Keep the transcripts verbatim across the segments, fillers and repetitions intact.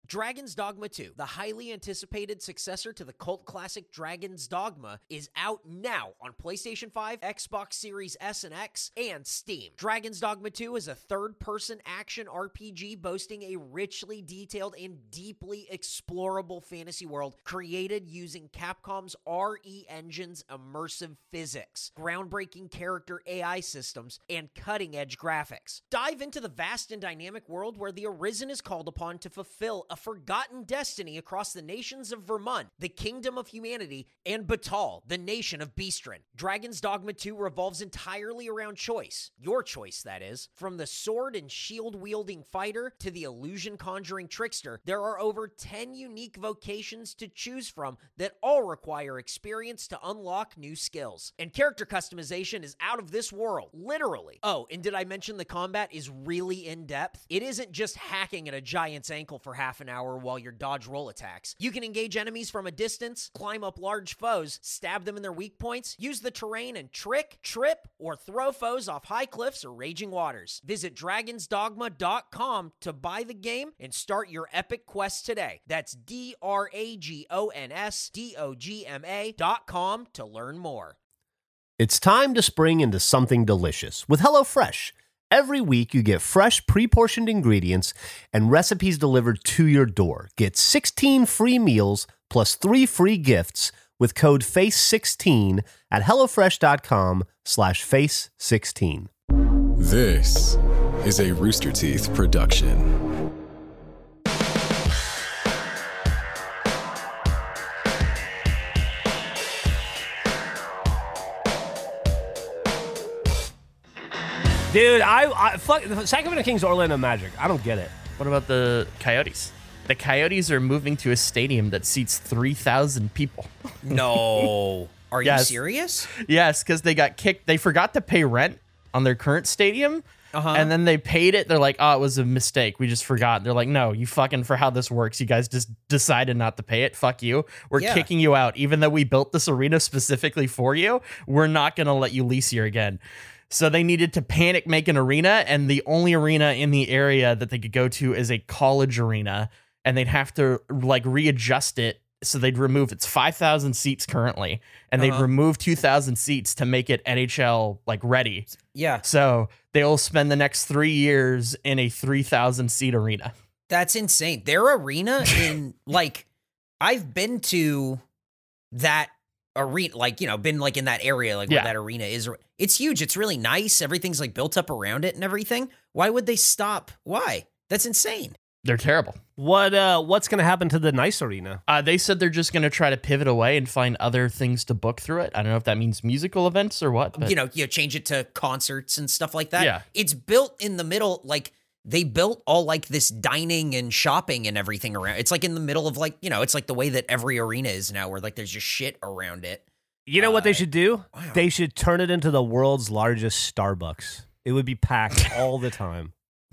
Dragon's Dogma two, the highly anticipated successor to the cult classic Dragon's Dogma, is out now on PlayStation five, Xbox Series S and X, and Steam. Dragon's Dogma two is a third-person action R P G boasting a richly detailed and deeply explorable fantasy world created using Capcom's R E Engine's immersive physics, groundbreaking character A I systems, and cutting-edge graphics. Dive into the vast and dynamic world where the Arisen is called upon to fulfill a forgotten destiny across the nations of Vermund, the kingdom of humanity, and Batal, the nation of Beastren. Dragon's Dogma two revolves entirely around choice. Your choice, that is. From the sword and shield-wielding fighter to the illusion-conjuring trickster, there are over ten unique vocations to choose from that all require experience to unlock new skills. And character customization is out of this world, literally. Oh, and did I mention the combat is really in-depth? It isn't just hacking at a giant's ankle for half an hour while you dodge roll attacks. You can engage enemies from a distance, climb up large foes, stab them in their weak points, use the terrain and trick, trip, or throw foes off high cliffs or raging waters. Visit dragons dogma dot com to buy the game and start your epic quest today. That's D R A G O N S D O G M A dot com to learn more. It's time to spring into something delicious with HelloFresh. Every week, you get fresh, pre-portioned ingredients and recipes delivered to your door. Get sixteen free meals plus three free gifts with code F A C E sixteen at HelloFresh.com slash Face sixteen. This is a Rooster Teeth production. Dude, I, I fuck Sacramento Kings Orlando Magic. I don't get it. What about the Coyotes? The Coyotes are moving to a stadium that seats three thousand people. No. Are you Yes. serious? Yes, because they got kicked. They forgot to pay rent on their current stadium. Uh-huh. And then they paid it. They're like, oh, it was a mistake. We just forgot. They're like, no, you fucking, for how this works, you guys just decided not to pay it. Fuck you. We're Yeah. kicking you out. Even though we built this arena specifically for you, we're not going to let you lease here again. So they needed to panic make an arena, and the only arena in the area that they could go to is a college arena, and they'd have to like readjust it. So they'd remove, it's five thousand seats currently, and they'd Uh-huh. remove two thousand seats to make it N H L like ready. Yeah. So they'll spend the next three years in a three thousand seat arena. That's insane. Their arena in like I've been to that arena, like, you know, been like in that area, like Yeah. where that arena is. It's huge. It's really nice. Everything's like built up around it and everything. Why would they stop? Why? That's insane. They're terrible. What uh, what's going to happen to the nice arena? Uh, they said they're just going to try to pivot away and find other things to book through it. I don't know if that means musical events or what. But You know, you change it to concerts and stuff like that. Yeah. It's built in the middle, like they built all like this dining and shopping and everything around. It's like in the middle of like, you know, it's like the way that every arena is now where like there's just shit around it. You know what they should do? wow. They should turn it into the world's largest Starbucks. It would be packed all the time.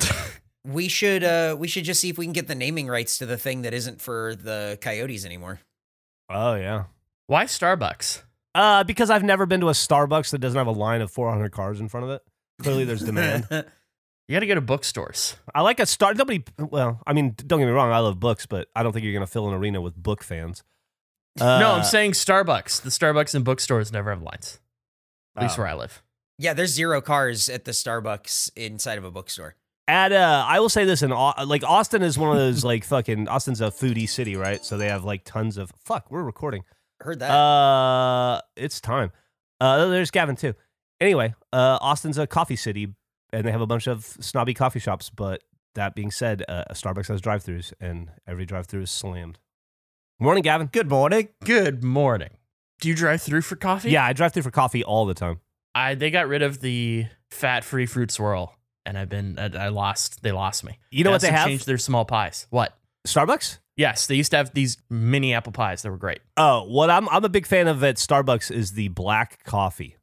We should uh we should just see if we can get the naming rights to the thing that isn't for the Coyotes anymore. Oh, yeah. why Starbucks? Uh, because I've never been to a Starbucks that doesn't have a line of four hundred cars in front of it. Clearly, there's demand. You got to go to bookstores. I like a Star. Nobody. Well, I mean, don't get me wrong. I love books, but I don't think you're going to fill an arena with book fans. Uh, no, I'm saying Starbucks. The Starbucks and bookstores never have lines. At least Oh. where I live. Yeah, there's zero cars at the Starbucks inside of a bookstore. At uh, I will say this: in Au- like Austin is one of those like fucking Austin's a foodie city, right? So they have like tons of fuck. We're recording. Heard that. Uh, it's time. Uh, there's Gavin too. Anyway, uh, Austin's a coffee city, and they have a bunch of snobby coffee shops. But that being said, uh, Starbucks has drive-throughs, and every drive-through is slammed. Morning, Gavin. Good morning. Good morning. Do you drive through for coffee? Yeah, I drive through for coffee all the time. I they got rid of the fat-free fruit swirl, and I've been I, I lost. They lost me. You know what they have? Changed their small pies. What? Starbucks? Yes, they used to have these mini apple pies that were great. Oh, what I'm I'm a big fan of at Starbucks is the black coffee.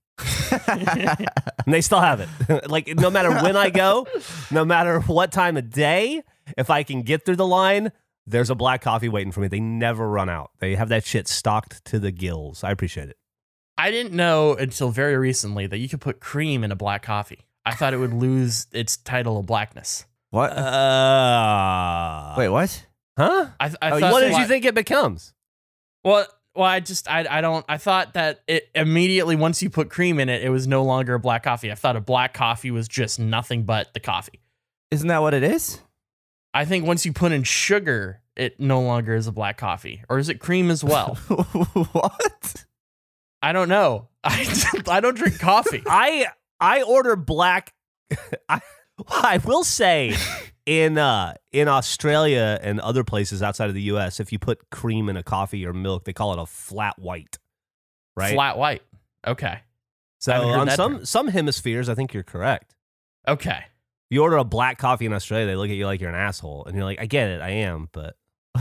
And they still have it. Like, no matter when I go, no matter what time of day, if I can get through the line, there's a black coffee waiting for me. They never run out. They have that shit stocked to the gills. I appreciate it. I didn't know until very recently that you could put cream in a black coffee. I thought it would lose its title of blackness. What? Uh, Wait, what? Huh? I, I Oh, thought What did why- you think it becomes? Well, well, I just I I don't I thought that it immediately once you put cream in it, it was no longer a black coffee. I thought a black coffee was just nothing but the coffee. Isn't that what it is? I think once you put in sugar, it no longer is a black coffee. Or is it cream as well? What? I don't know. I, I don't drink coffee. I I order black. I I will say, in uh in Australia and other places outside of the U S, if you put cream in a coffee or milk, they call it a flat white. Right. Flat white. Okay. So I haven't heard on that some term. some hemispheres, I think you're correct. Okay. You order a black coffee in Australia, they look at you like you're an asshole, and you're like, I get it, I am, but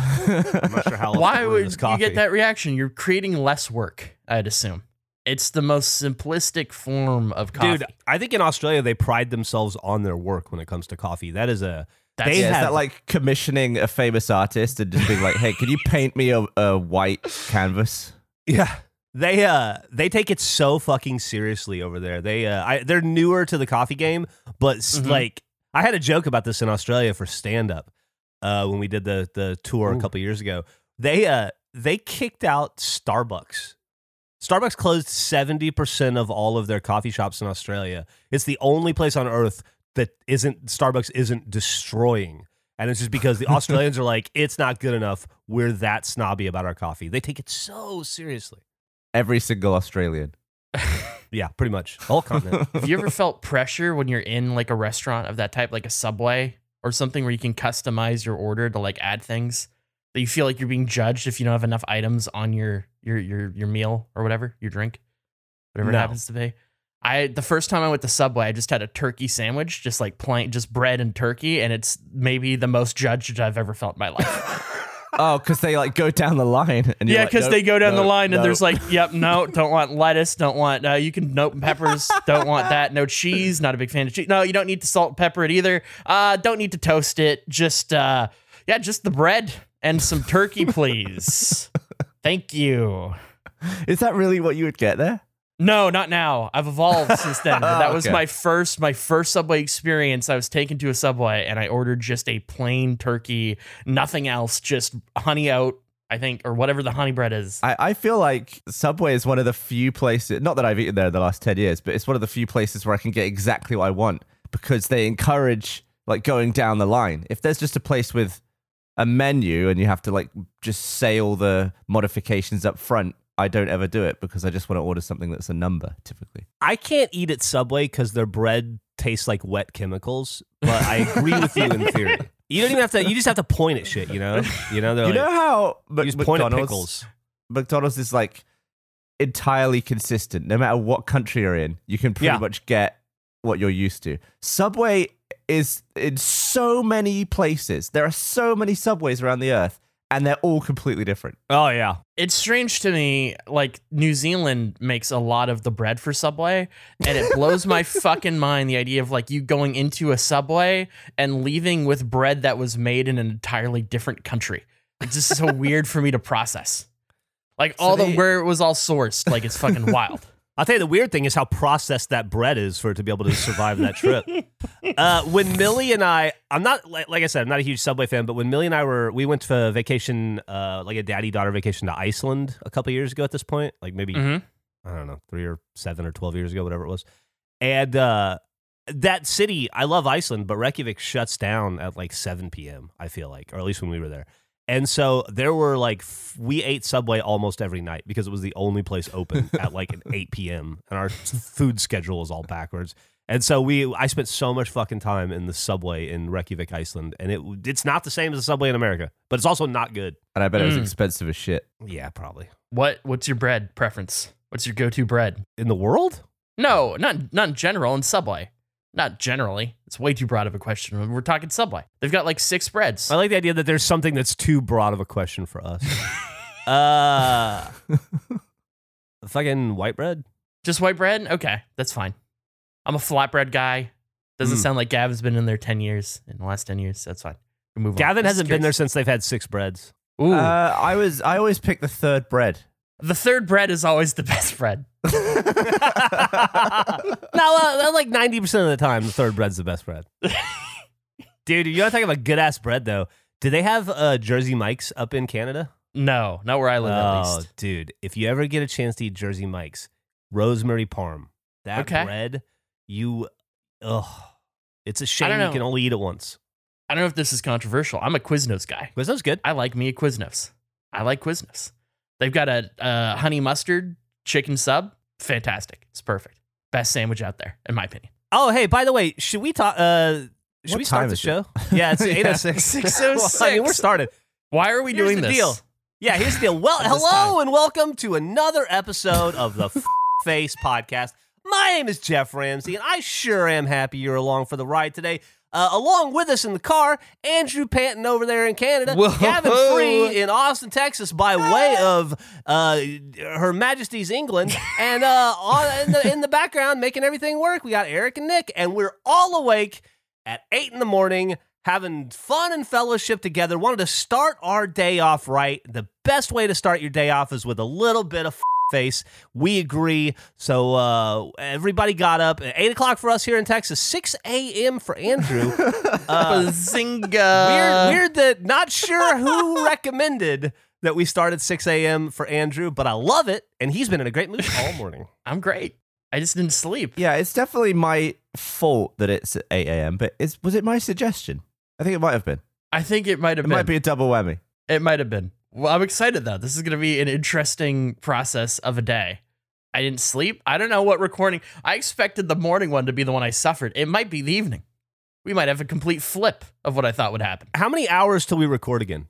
I'm not sure how. else to Why order would this you coffee. get that reaction? You're creating less work, I'd assume. It's the most simplistic form of coffee. Dude, I think in Australia they pride themselves on their work when it comes to coffee. That is a That's- they Yeah, is have that like commissioning a famous artist and just being like, hey, can you paint me a, a white canvas? yeah. They uh they take it so fucking seriously over there. They uh I, they're newer to the coffee game, but s Mhm. like I had a joke about this in Australia for stand up uh when we did the the tour Ooh. a couple years ago. They uh they kicked out Starbucks. Starbucks closed seventy percent of all of their coffee shops in Australia. It's the only place on earth that isn't Starbucks isn't destroying. And it's just because the Australians are like, it's not good enough. We're that snobby about our coffee. They take it so seriously. Every single Australian. Yeah, pretty much. The whole continent. Have you ever felt pressure when you're in like a restaurant of that type, like a Subway or something where you can customize your order to like add things that you feel like you're being judged if you don't have enough items on your your your your meal or whatever, your drink, whatever No. it happens to be? I the first time I went to Subway, I just had a turkey sandwich, just like plain, just bread and turkey, and it's maybe the most judged I've ever felt in my life. Oh, because they like go down the line. And you're Yeah, like, because "Nope, they go down the nope, line and nope." there's like, yep, no, don't want lettuce, don't want, uh, you can, nope, peppers, don't want that, no cheese, not a big fan of cheese. No, you don't need to salt and pepper it either. Uh, don't need to toast it. Just, uh, yeah, just the bread and some turkey, please. Thank you. Is that really what you would get there? No, not now. I've evolved since then. But that was Okay. my first, my first Subway experience. I was taken to a Subway and I ordered just a plain turkey, nothing else, just honey out, I think, or whatever the honey bread is. I, I feel like Subway is one of the few places, not that I've eaten there the last ten years, but it's one of the few places where I can get exactly what I want because they encourage like going down the line. If there's just a place with a menu and you have to like just say all the modifications up front, I don't ever do it because I just want to order something that's a number typically. I can't eat at Subway because their bread tastes like wet chemicals, but I agree with you in theory. You don't even have to, you just have to point at shit, you know? You know, they're You like, know how Mc- you just point at McDonald's, pickles. McDonald's is like entirely consistent. No matter what country you're in, you can pretty Yeah. much get what you're used to. Subway is in so many places. There are so many Subways around the earth, and they're all completely different. Oh, yeah. It's strange to me, like New Zealand makes a lot of the bread for Subway, and it blows my fucking mind the idea of like you going into a Subway and leaving with bread that was made in an entirely different country. It's just so weird for me to process. Like all they- the where it was all sourced, like it's fucking wild. I'll tell you the weird thing is how processed that bread is for it to be able to survive that trip. Uh, when Millie and I, I'm not, like, like I said, I'm not a huge Subway fan, but when Millie and I were, we went for a vacation, uh, like a daddy-daughter vacation to Iceland a couple years ago at this point, like maybe, Mhm. I don't know, three or seven or twelve years ago, whatever it was. And uh, that city, I love Iceland, but Reykjavik shuts down at like seven p.m., I feel like, or at least when we were there. And so there were like, f- we ate Subway almost every night because it was the only place open at like an eight p.m. and our food schedule was all backwards. And so we, I spent so much fucking time in the Subway in Reykjavik, Iceland, and it it's not the same as the Subway in America, but it's also not good. And I bet it was Mm. expensive as shit. Yeah, probably. What what's your bread preference? What's your go-to bread? In the world? No, not not in general, in Subway. Not generally. It's way too broad of a question. We're talking Subway. They've got like six breads. I like the idea that there's something that's too broad of a question for us. uh, fucking white bread? Just white bread? Okay, that's fine. I'm a flatbread guy. Doesn't Mm. sound like Gavin's been in there ten years, in the last ten years. That's fine. We move on. Gavin This is hasn't been there curious. since they've had six breads. Ooh. Uh, I was I always pick the third bread. the third bread is always the best bread. No, uh, like ninety percent of the time, the third bread's the best bread. Dude, you want to talk about good ass bread, though? Do they have uh, Jersey Mike's up in Canada? No, not where I live, at Oh, least. dude, if you ever get a chance to eat Jersey Mike's, rosemary parm, that Okay. bread, you, ugh, it's a shame don't you know. can only eat it once. I don't know if this is controversial. I'm a Quiznos guy. Quiznos good. I like me a Quiznos. I like Quiznos. They've got a, a honey mustard chicken sub. Fantastic. It's perfect. Best sandwich out there, in my opinion. Oh, hey, by the way, should we talk? Uh, should What we start time the is it? show? Yeah, it's eight oh six. six oh six. I mean, we're started. Why are we Here's doing the this? deal. Yeah, here's the deal. Well, At this hello time. and welcome to another episode of the F- Face Podcast. My name is Jeff Ramsey, and I sure am happy you're along for the ride today. Uh, along with us in the car, Andrew Panton over there in Canada, Whoa. Gavin Free in Austin, Texas, by way of uh, Her Majesty's England, and uh, on, in, the, in the background, making everything work, we got Eric and Nick, and we're all awake at eight in the morning, having fun and fellowship together. Wanted to start our day off right. The best way to start your day off is with a little bit of f- face. We agree. So uh, everybody got up at eight o'clock for us here in Texas, six a.m. for Andrew. Uh, Bazinga. weird, weird that not sure who recommended that we start at six a.m. for Andrew, but I love it. And he's been in a great mood all morning. I'm great. I just didn't sleep. Yeah, it's definitely my fault that it's at eight a.m., but is, was it my suggestion? I think it might have been. I think it might have It been. might be a double whammy. It might have been. Well, I'm excited though. This is going to be an interesting process of a day. I didn't sleep. I don't know what recording. I expected the morning one to be the one I suffered. It might be the evening. We might have a complete flip of what I thought would happen. How many hours till we record again?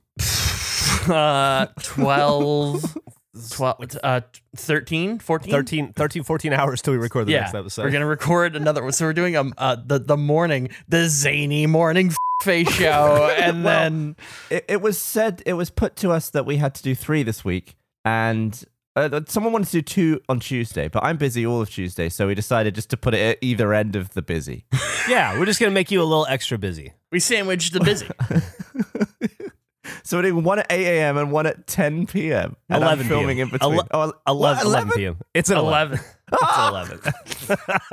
Uh, twelve, twelve, uh, thirteen, fourteen? thirteen, thirteen, fourteen hours till we record the Yeah, next episode. we're gonna record another one. So we're doing um uh the the morning, the zany morning face show, and Well, then It, it was said, it was put to us that we had to do three this week, and uh, someone wanted to do two on Tuesday, but I'm busy all of Tuesday, so we decided just to put it at either end of the busy. Yeah, we're just going to make you a little extra busy. we sandwiched the busy. So we're doing one at eight a.m. and one at ten p.m. And I'm eleven filming p.m. in between. Ele- oh, eleven, what, eleven p.m. It's at eleven. Eleven. It's at eleven.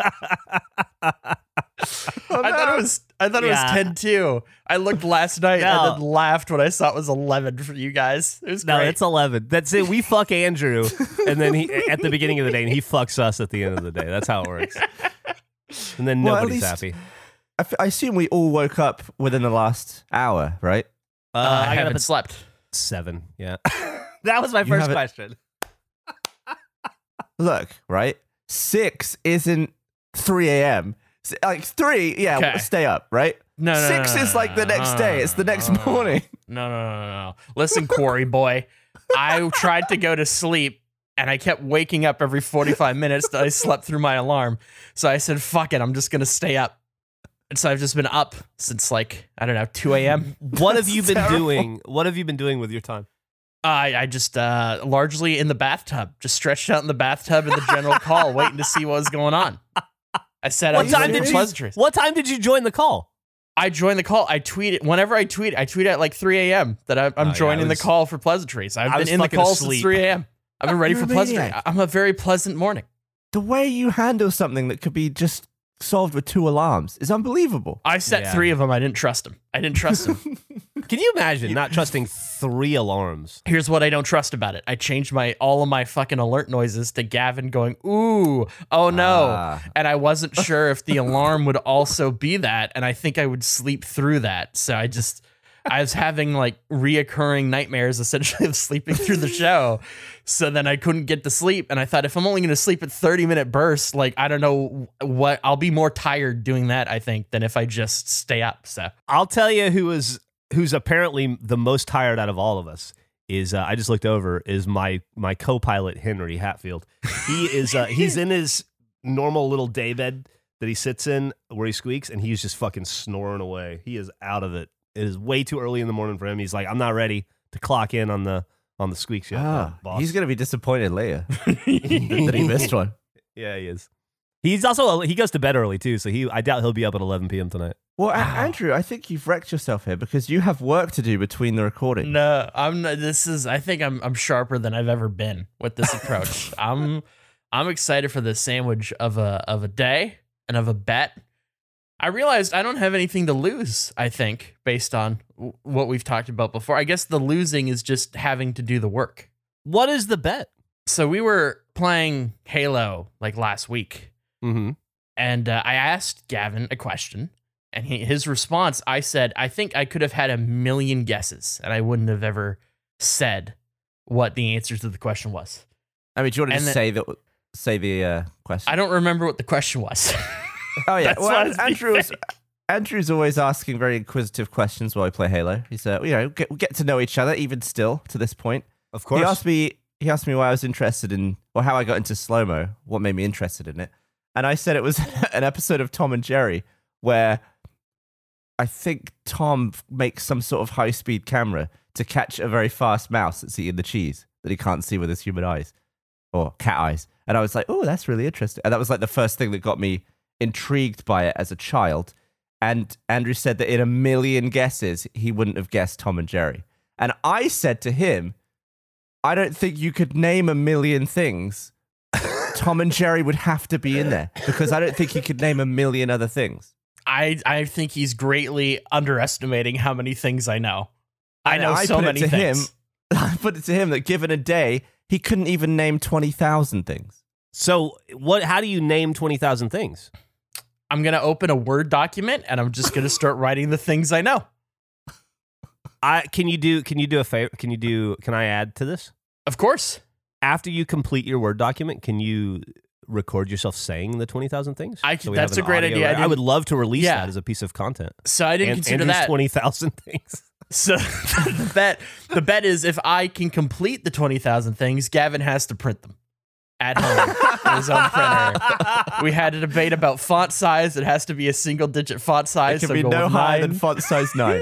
Oh, I thought no. it was. I thought it Yeah. was ten too. I looked last night No. and then laughed when I saw it was eleven for you guys. It was No, great. it's eleven. That's it. We fuck Andrew, and then he at the beginning of the day, and he fucks us at the end of the day. That's how it works. And then Well, at nobody's least- happy. I, f- I assume we all woke up within the last hour, right? Uh, Uh, I, I got up haven't at slept. seven. Yeah, that was my You first haven't- question. Look, right? Six isn't three a.m. S- Like three, yeah, Okay. stay up, right? No, no, Six no, no, is like the no, next no, day. no, It's the no, next no, no, no. morning. No, no, no, no, no. Listen, Corey boy, I tried to go to sleep and I kept waking up every forty-five minutes that I slept through my alarm. So I said, fuck it, I'm just going to stay up. And so I've just been up since like, I don't know, two a.m. What have you been Terrible. doing? What have you been doing with your time? I, I just uh, largely in the bathtub, just stretched out in the bathtub in the general call, waiting to see what was going on. I said, What I time did you? pleasantries. What time did you join the call? I joined the call. I tweeted whenever I tweet. I tweet at like three a.m. that I'm, I'm Oh, yeah, joining I was- the call for pleasantries. I've I was been in the fucking call asleep. since three a.m. I've been ready You're for a pleasantry. maniac. I'm a very pleasant morning. The way you handle something that could be just solved with two alarms is unbelievable. I set Yeah. three of them. I didn't trust them. I didn't trust them. Can you imagine not trusting three alarms? Here's what I don't trust about it. I changed my all of my fucking alert noises to Gavin going, ooh, oh no. Ah. And I wasn't sure if the alarm would also be that. And I think I would sleep through that. So I just, I was having like reoccurring nightmares essentially of sleeping through the show. So then I couldn't get to sleep. And I thought if I'm only going to sleep at thirty minute bursts, like, I don't know what, I'll be more tired doing that, I think, than if I just stay up. So I'll tell you who is who's apparently the most tired out of all of us is uh, I just looked over is my my co-pilot Henry Hatfield. He is uh, he's in his normal little day bed that he sits in where he squeaks, and he's just fucking snoring away. He is out of it. It is way too early in the morning for him. He's like, I'm not ready to clock in on the on the squeaks yet, uh, Ah, boss. he's going to be disappointed later that he missed one. Yeah, he is. He's also he goes to bed early too, so he I doubt he'll be up at eleven p.m. tonight. Well, A- Andrew, I think you've wrecked yourself here because you have work to do between the recording. no, I'm not, this is, I think I'm, I'm sharper than I've ever been with this approach. I'm, I'm excited for the sandwich of a, of a day and of a bet. I realized I don't have anything to lose, I think, based on w- what we've talked about before. I guess the losing is just having to do the work. What is the bet? So we were playing Halo like last week, Mm-hmm. and uh, I asked Gavin a question, and he, his response, I said, I think I could have had a million guesses, and I wouldn't have ever said what the answer to the question was. I mean, do you want to And just then- say the say the uh, question? I don't remember what the question was. Oh yeah, That's well, what I was Andrew's being Andrew's always asking very inquisitive questions while we play Halo. He's uh, you know, get, we get to know each other even still to this point. Of course. He asked me he asked me why I was interested in or how I got into slow-mo, what made me interested in it. And I said it was an episode of Tom and Jerry where I think Tom makes some sort of high-speed camera to catch a very fast mouse that's eating the cheese that he can't see with his human eyes or cat eyes. And I was like, oh, that's really interesting. And that was like the first thing that got me intrigued by it as a child. And Andrew said that in a million guesses, he wouldn't have guessed Tom and Jerry. And I said to him, I don't think you could name a million things. Tom and Jerry would have to be in there because I don't think he could name a million other things. I, I think he's greatly underestimating how many things I know. I And know I so put many it to things. him. I put it to him that given a day, he couldn't even name twenty thousand things. So, what? How do you name twenty thousand things? I'm going to open a Word document and I'm just going to start writing the things I know. I can you do can you do a favor? Can you do? Can I add to this? Of course. After you complete your Word document, can you record yourself saying the twenty thousand things? I So can- we have that's an a great audio- idea. I I, would didn't- love to release Yeah. that as a piece of content. So I didn't And, consider Andrew's that. twenty thousand things. So the bet, the bet is if I can complete the twenty thousand things, Gavin has to print them at home in his own printer. We had a debate about font size. It has to be a single digit font It size. can so be go no with higher nine. than font size nine.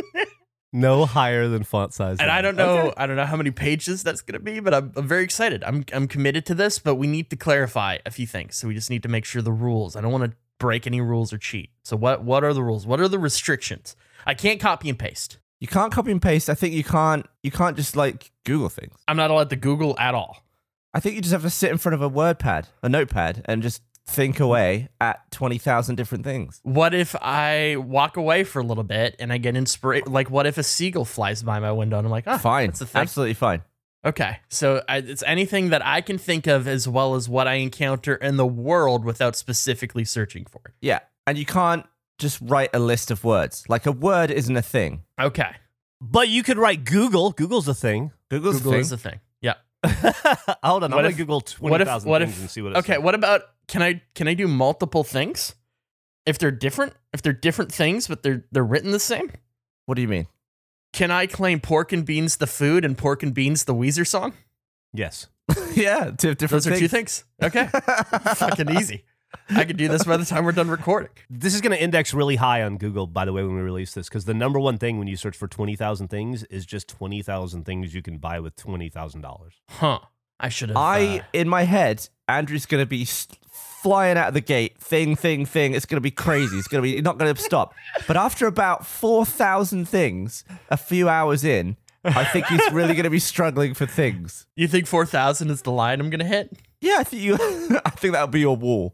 No higher than font size. And nine. I don't know, Okay. I don't know how many pages that's going to be, but I'm, I'm very excited. I'm, I'm committed to this, but we need to clarify a few things. So we just need to make sure the rules. I don't want to break any rules or cheat. So what, what are the rules? What are the restrictions? I can't copy and paste. You can't copy and paste. I think you can't. You can't just like Google things. I'm not allowed to Google at all. I think you just have to sit in front of a word pad, a notepad, and just think away at twenty thousand different things. What if I walk away for a little bit and I get inspired? Like, what if a seagull flies by my window and I'm like, ah, Fine, that's a thing. absolutely fine. Okay, so I, it's anything that I can think of as well as what I encounter in the world without specifically searching for it. Yeah, and you can't just write a list of words. Like a word isn't a thing. Okay, But you could write Google. Google's a thing. Google's Google a thing. is the thing. Yeah. Hold on, I'm What gonna if- Google What twenty if? thousand What things if? and see what. It Okay. says. What about? Can I? Can I do multiple things? If they're different, if they're different things, but they're they're written the same. What do you mean? Can I claim pork and beans the food and pork and beans the Weezer song? Yes. Yeah, two different Those are things. two things. Okay. Fucking easy. I can do this by the time we're done recording. This is going to index really high on Google, by the way, when we release this, because the number one thing when you search for twenty thousand things is just twenty thousand things you can buy with twenty thousand dollars. Huh. I should have. I, uh, in my head, Andrew's going to be s- flying out of the gate, thing, thing, thing. It's going to be crazy. It's going to be not going to stop. But after about four thousand things, a few hours in, I think he's really going to be struggling for things. you think four thousand is the line I'm going to hit? Yeah, I think you. I think that'll be your wall.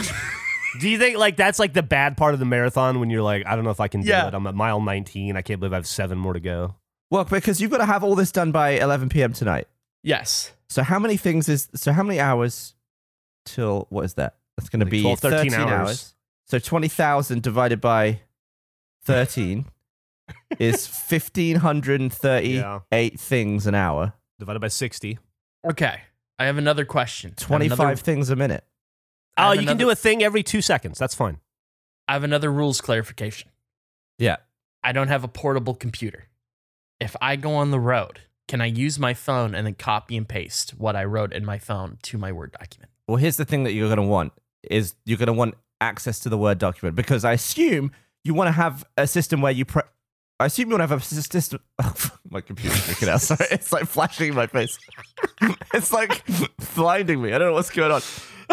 Do you think like that's like the bad part of the marathon when you're like, I don't know if I can do Yeah. it. I'm at mile nineteen. I can't believe I have seven more to go. Well, because you've got to have all this done by eleven p.m. tonight. Yes. So how many things is? So how many hours till what is that? That's going to Like be twelve, thirteen thirteen hours. hours. So twenty thousand divided by thirteen is fifteen hundred and thirty-eight things an hour. Divided by sixty. Okay. I have another question. I have Twenty-five another- things a minute. I Oh, have you can another- do a thing every two seconds. That's fine. I have another rules clarification. Yeah. I don't have a portable computer. If I go on the road, can I use my phone and then copy and paste what I wrote in my phone to my Word document? Well, here's the thing that you're going to want is you're going to want access to the Word document because I assume you want to have a system where you pre- I assume you want to have a system. Oh, my computer's freaking out. Sorry, it's like flashing in my face. It's like blinding me. I don't know what's going on.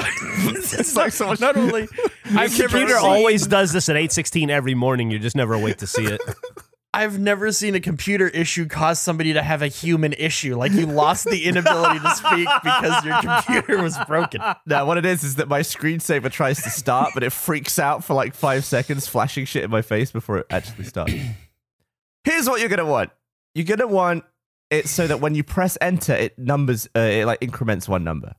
It's like so much. Not only My I've never computer seen- always does this at eight sixteen every morning. You're just never awake to see it. I've never seen a computer issue cause somebody to have a human issue. Like you lost the inability to speak because your computer was broken. No, what it is is that my screensaver tries to start, but it freaks out for like five seconds, flashing shit in my face before it actually starts. Here's what you're gonna want. You're gonna want it so that when you press enter, it numbers, uh, it like increments one number.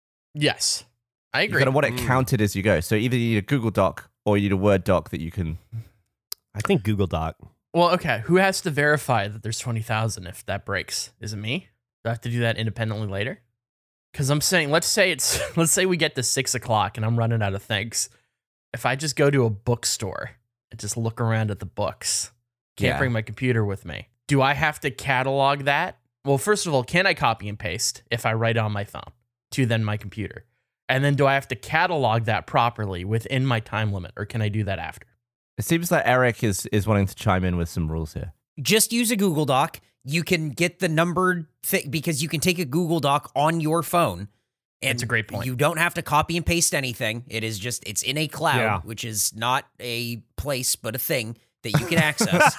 Yes, I agree. You're gonna want it counted as you go. So either you need a Google Doc or you need a Word doc that you can. I think Google Doc. Well, okay. Who has to verify that there's twenty thousand if that breaks? Is it me? Do I have to do that independently later? Because I'm saying, let's say it's, let's say we get to six o'clock and I'm running out of things. If I just go to a bookstore and just look around at the books, can't Yeah. bring my computer with me. Do I have to catalog that? Well, first of all, can I copy and paste if I write on my phone to then my computer? And then do I have to catalog that properly within my time limit, or can I do that after? It seems like Eric is is wanting to chime in with some rules here. Just use a Google Doc. You can get the numbered thing because you can take a Google Doc on your phone. And That's a great point. You don't have to copy and paste anything. It is just, it's in a cloud, Yeah. which is not a place, but a thing that you can access.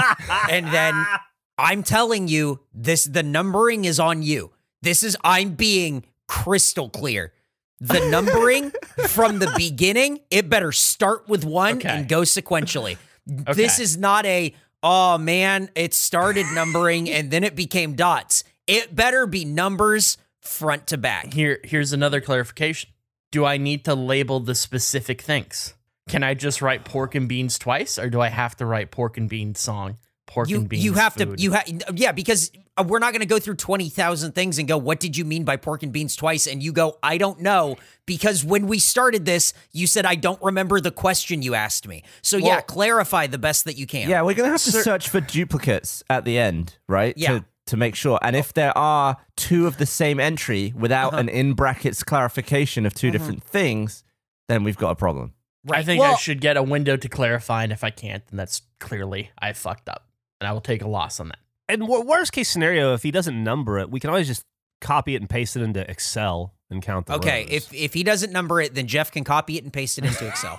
And then I'm telling you, this, the numbering is on you. This is, I'm being crystal clear. The numbering from the beginning, it better start with one Okay. and go sequentially. Okay. This is not a, oh man, it started numbering and then it became dots. It better be numbers front to back. Here, here's another clarification. Do I need to label the specific things? Can I just write pork and beans twice, or do I have to write pork and beans song, pork You and beans you have food? to you have yeah because uh, we're not going to go through twenty thousand things and go, what did you mean by pork and beans twice? And you go, I don't know, because when we started this, you said I don't remember the question you asked me. So yeah, Well- clarify the best that you can. Yeah, we're gonna have to Sir- search for duplicates at the end, right? Yeah. To, to make sure. And if there are two of the same entry without Uh-huh. an in brackets clarification of two different things, then we've got a problem. I think I Well- should get a window to clarify, and if I can't, then that's clearly I fucked up, and I will take a loss on that. And wor- worst case scenario, if he doesn't number it, we can always just copy it and paste it into Excel and count the Okay, rows. if if he doesn't number it, then Jeff can copy it and paste it into Excel.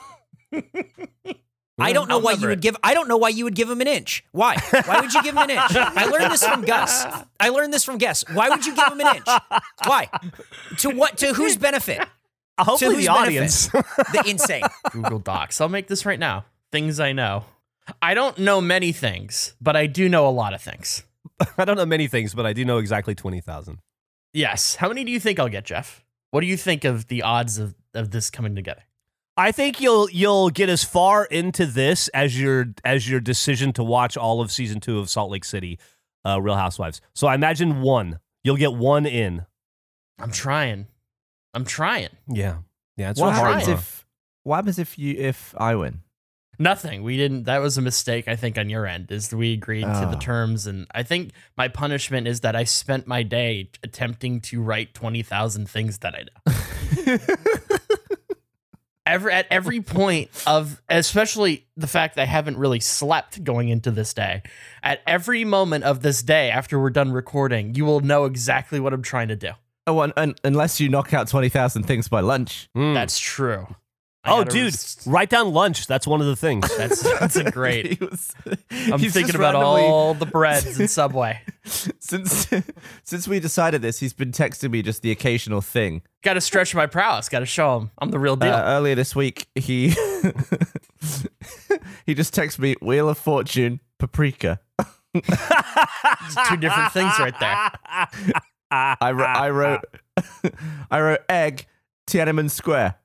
I don't know I'll why you number would it. give. I don't know why you would give him an inch. Why? Why would you give him an inch? I learned this from Gus. I learned this from Gus. Why would you give him an inch? Why? To what? To whose benefit? hopefully whose the audience. The insane. Google Docs. I'll make this right now. Things I know. I don't know many things, but I do know a lot of things. I don't know many things, but I do know exactly twenty thousand. Yes. How many do you think I'll get, Jeff? What do you think of the odds of, of this coming together? I think you'll you'll get as far into this as your as your decision to watch all of season two of Salt Lake City, uh, Real Housewives. So I imagine one. You'll get one in. I'm trying. I'm trying. Yeah, yeah. It's What real hard. happens though. if what happens if you if I win? Nothing. We didn't. That was a mistake, I think, on your end, is we agreed to the Ah. terms. And I think my punishment is that I spent my day attempting to write twenty thousand things that I know. Every, at every point of, especially the fact that I haven't really slept going into this day, at every moment of this day after we're done recording, you will know exactly what I'm trying to do. Oh, and, and, unless you knock out twenty thousand things by lunch. Mm. That's true. I Oh, gotta dude, res- write down lunch. That's one of the things. That's, that's a great. He was- I'm he's thinking just about randomly- all the breads in Subway. Since since we decided this, he's been texting me just the occasional thing. Got to stretch my prowess. Got to show him I'm the real deal. Uh, earlier this week, he he just texted me Wheel of Fortune, paprika. Two different things right there. I, wrote, I wrote I wrote egg, Tiananmen Square.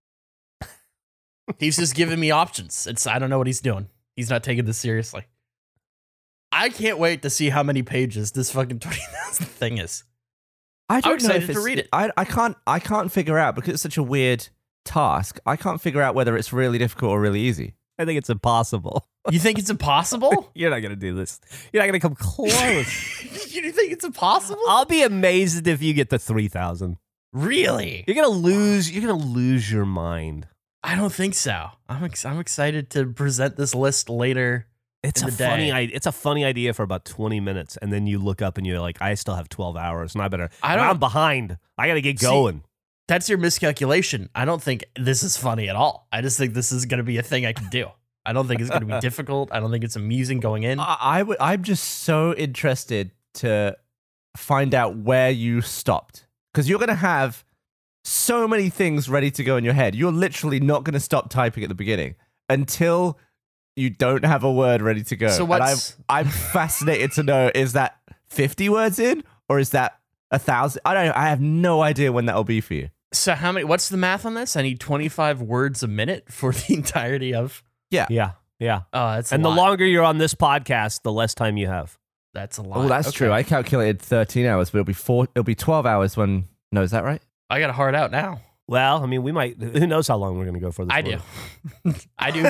He's just giving me options. It's I don't know what he's doing. He's not taking this seriously. I can't wait to see how many pages this fucking twenty thousand thing is. I don't know excited if to it's, read it. I I can't I can't figure out because it's such a weird task. I can't figure out whether it's really difficult or really easy. I think it's impossible. You think it's impossible? You're not gonna do this. You're not gonna come close. You think it's impossible? I'll be amazed if you get to three thousand. Really? You're gonna lose. You're gonna lose your mind. I don't think so. I'm ex- I'm excited to present this list later. It's In a the funny. day. I, it's a funny idea for about twenty minutes, and then you look up and you're like, I still have twelve hours, and I better. I don't- I'm behind. I gotta get See, going. That's your miscalculation. I don't think this is funny at all. I just think this is going to be a thing I can do. I don't think it's going to be difficult. I don't think it's amusing going in. I, I would. I'm just so interested to find out where you stopped, because you're going to have so many things ready to go in your head. You're literally not going to stop typing at the beginning until you don't have a word ready to go. So what's- And I'm, I'm fascinated to know, is that fifty words in, or is that a thousand? I don't know. I have no idea when that will be for you. So how many? What's the math on this? I need twenty-five words a minute for the entirety of. Yeah. Yeah, yeah. Oh, that's a And lot. the longer you're on this podcast, the less time you have. That's a lot. Oh, that's Okay. true. I calculated thirteen hours, but it'll be four. It'll be twelve hours when. No, is that right? I got a heart out now. Well, I mean, we might. Who knows how long we're going to go for this? I do. I do.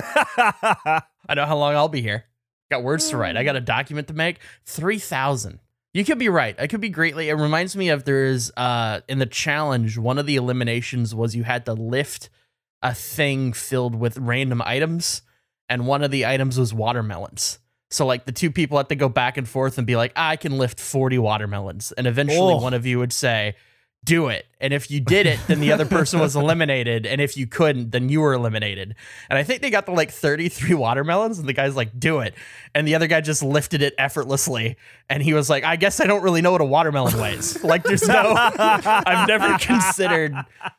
I know how long I'll be here. Got words to write. I got a document to make. three thousand. You could be right. I could be greatly. It reminds me of there's uh in the challenge, one of the eliminations was you had to lift a thing filled with random items, and one of the items was watermelons. So like the two people had to go back and forth and be like, I can lift forty watermelons. And eventually Oh. one of you would say, do it. And if you did it, then the other person was eliminated. And if you couldn't, then you were eliminated. And I think they got to like thirty-three watermelons, and the guy's like, do it. And the other guy just lifted it effortlessly. And he was like, I guess I don't really know what a watermelon weighs. Like there's no, I've never considered.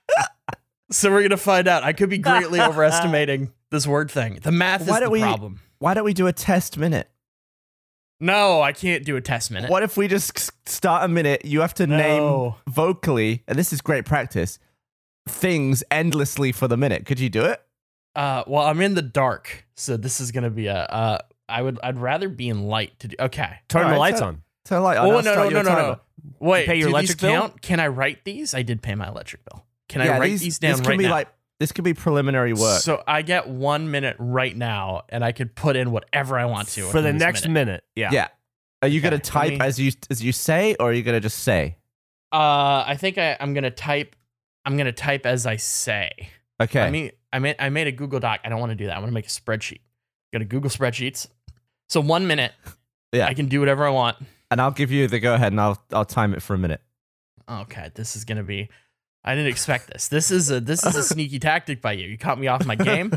So we're going to find out. I could be greatly overestimating this word thing. The math Why is don't the we- problem. Why don't we do a test minute? No, I can't do a test minute. What if we just s- start a minute? You have to No. name vocally, and this is great practice, things endlessly for the minute. Could you do it? Uh, well, I'm in the dark, so this is gonna be a. Uh, I would. I'd rather be in light to do. Okay. Turn All the right, lights so- on. So like, Oh no no no no no. Wait, pay your do electric these bill? count? Can I write these? I did pay my electric bill. Can Yeah, I write these, these, down this could right be now? like this could be preliminary work. So I get one minute right now, and I could put in whatever I want to For the within this next minute. minute. Yeah. yeah. Are you gonna Okay, let type me- as you as you say, or are you gonna just say? Uh, I think I, I'm gonna type. I'm gonna type as I say. Okay. I mean, I made I made a Google Doc. I don't want to do that. I'm gonna make a spreadsheet. Go to Google Spreadsheets. So one minute. Yeah. I can do whatever I want. and I'll give you the go ahead, and I'll I'll time it for a minute. Okay, this is gonna be. I didn't expect this. This is a this is a sneaky tactic by you. You caught me off my game.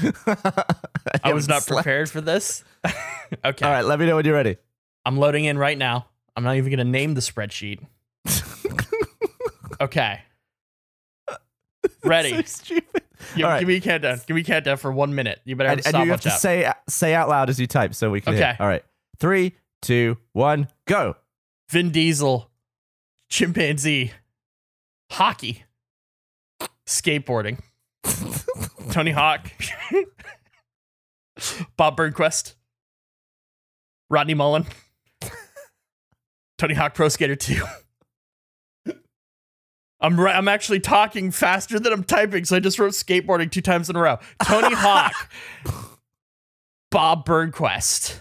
I was not prepared for this. Okay, All right, let me know when you're ready. I'm loading in right now. I'm not even gonna name the spreadsheet. Okay, ready. So stupid. Give, All right. give me a countdown. Give me a countdown for one minute. You better have And, a and you have stopwatch to up. say say out loud as you type, so we can. hear. Okay. All right. Three, two, one, go. Vin Diesel, chimpanzee, hockey, skateboarding, Tony Hawk, Bob Burnquist, Rodney Mullen, Tony Hawk Pro Skater two. I'm right, I'm actually talking faster than I'm typing, so I just wrote skateboarding two times in a row. Tony Hawk, Bob Burnquist.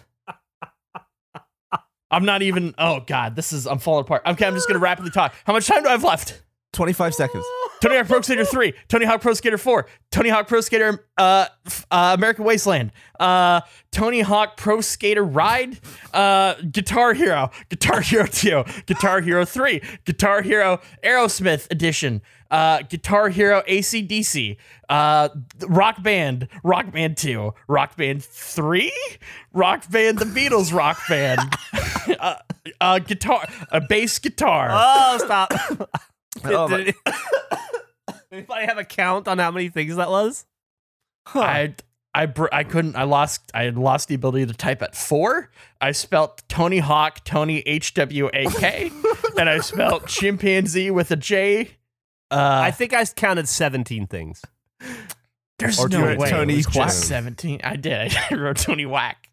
I'm not even. Oh God, this is. I'm falling apart. Okay, I'm just gonna rapidly talk. How much time do I have left? twenty-five seconds. Tony Hawk Pro Skater three, Tony Hawk Pro Skater four, Tony Hawk Pro Skater uh, f- uh, American Wasteland, uh, Tony Hawk Pro Skater Ride, uh, Guitar Hero, Guitar Hero two, Guitar Hero three, Guitar Hero Aerosmith Edition, uh, Guitar Hero A C D C, uh, Rock Band, Rock Band two, Rock Band three, Rock Band The Beatles Rock Band, uh, uh, guitar, a bass guitar. Oh, stop. Oh, Did, did anybody have a count on how many things that was? I I br- I couldn't. I lost. I had lost the ability to type at four. I spelt Tony Hawk, Tony H W A K, and I spelt chimpanzee with a J. Uh, I think I counted seventeen things. there's or no Tony- way. Tony it was Whack. just seventeen. I did. I wrote Tony Whack.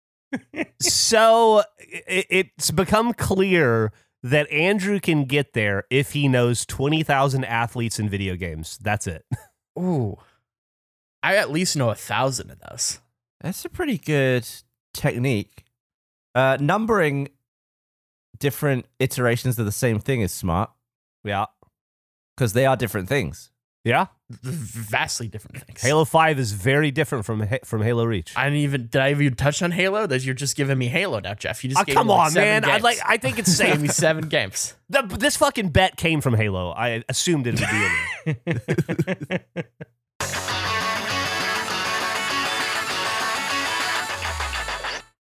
So it, it's become clear that Andrew can get there if he knows twenty thousand athletes in video games. That's it. Ooh, I at least know a thousand of those. That's a pretty good technique. Uh, numbering different iterations of the same thing is smart Yeah. because they are different things. Yeah. Vastly different things. Halo five is very different from Ha- from Halo Reach. I didn't even. Did I even touch on Halo? That you're just giving me Halo now, Jeff. You just Oh, gave come me like on, seven man. I games. like. I think it's You gave me safe. seven games. The, this fucking bet came from Halo. I assumed it would be in there.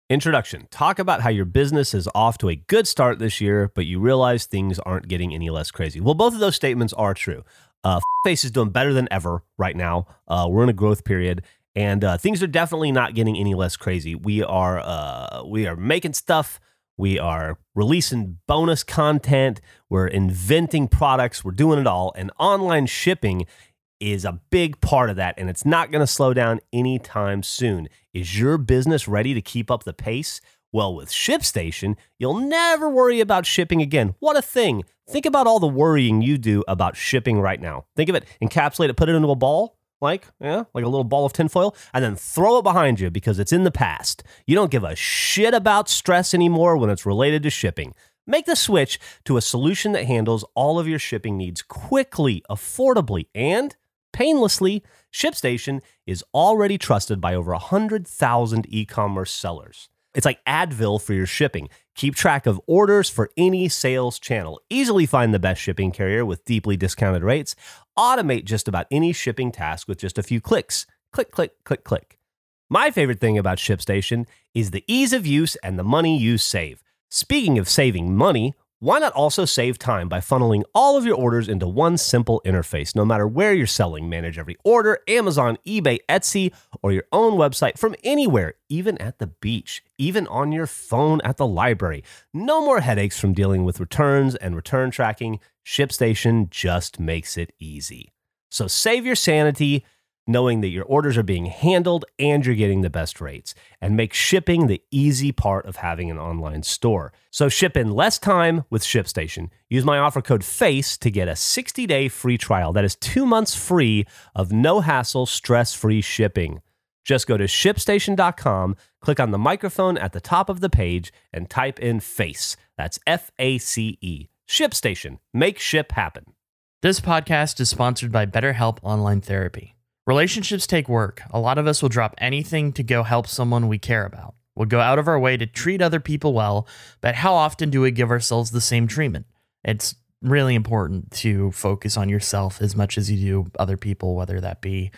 Introduction. Talk about how your business is off to a good start this year, but you realize things aren't getting any less crazy. Well, both of those statements are true. Uh, Face is doing better than ever right now. Uh, we're in a growth period, and uh, things are definitely not getting any less crazy. We are uh, we are making stuff. We are releasing bonus content. We're inventing products. We're doing it all. And online shipping is a big part of that, and it's not going to slow down anytime soon. Is your business ready to keep up the pace? Well, with ShipStation, you'll never worry about shipping again. What a thing. Think about all the worrying you do about shipping right now. Think of it, encapsulate it, put it into a ball, like, yeah, like a little ball of tinfoil, and then throw it behind you because it's in the past. You don't give a shit about stress anymore when it's related to shipping. Make the switch to a solution that handles all of your shipping needs quickly, affordably, and painlessly. ShipStation is already trusted by over one hundred thousand e-commerce sellers. It's like Advil for your shipping. Keep track of orders for any sales channel. Easily find the best shipping carrier with deeply discounted rates. Automate just about any shipping task with just a few clicks. Click, click, click, click. My favorite thing about ShipStation is the ease of use and the money you save. Speaking of saving money, why not also save time by funneling all of your orders into one simple interface? No matter where you're selling, manage every order, Amazon, eBay, Etsy, or your own website from anywhere, even at the beach, even on your phone at the library. No more headaches from dealing with returns and return tracking. ShipStation just makes it easy. So save your sanity knowing that your orders are being handled and you're getting the best rates, and make shipping the easy part of having an online store. So ship in less time with ShipStation. Use my offer code FACE to get a sixty-day free trial. That is two months free of no-hassle, stress-free shipping. Just go to ship station dot com, click on the microphone at the top of the page, and type in FACE. That's F A C E. ShipStation. Make ship happen. This podcast is sponsored by BetterHelp Online Therapy. Relationships take work. A lot of us will drop anything to go help someone we care about. We'll go out of our way to treat other people well, but how often do we give ourselves the same treatment? It's really important to focus on yourself as much as you do other people, whether that be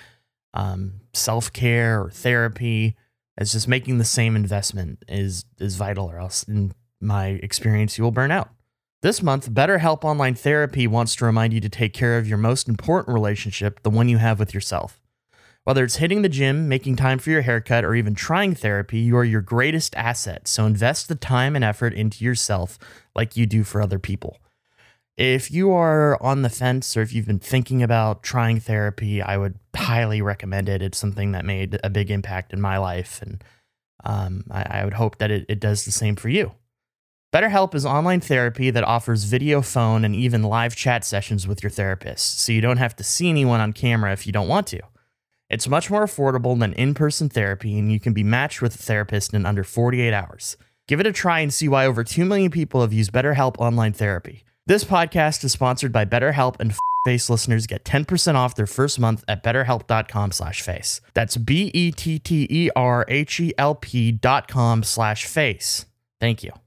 um, self-care or therapy. It's just making the same investment is, is vital, or else, in my experience, you will burn out. This month, BetterHelp Online Therapy wants to remind you to take care of your most important relationship, the one you have with yourself. Whether it's hitting the gym, making time for your haircut, or even trying therapy, you are your greatest asset. So invest the time and effort into yourself like you do for other people. If you are on the fence, or if you've been thinking about trying therapy, I would highly recommend it. It's something that made a big impact in my life, and um, I, I would hope that it, it does the same for you. BetterHelp is online therapy that offers video, phone, and even live chat sessions with your therapist, so you don't have to see anyone on camera if you don't want to. It's much more affordable than in-person therapy, and you can be matched with a therapist in under forty-eight hours. Give it a try and see why over two million people have used BetterHelp Online Therapy. This podcast is sponsored by BetterHelp, and Face listeners get ten percent off their first month at betterhelp.com slash face. That's B-E-T-T-E-R-H-E-L-P dot com slash face. Thank you.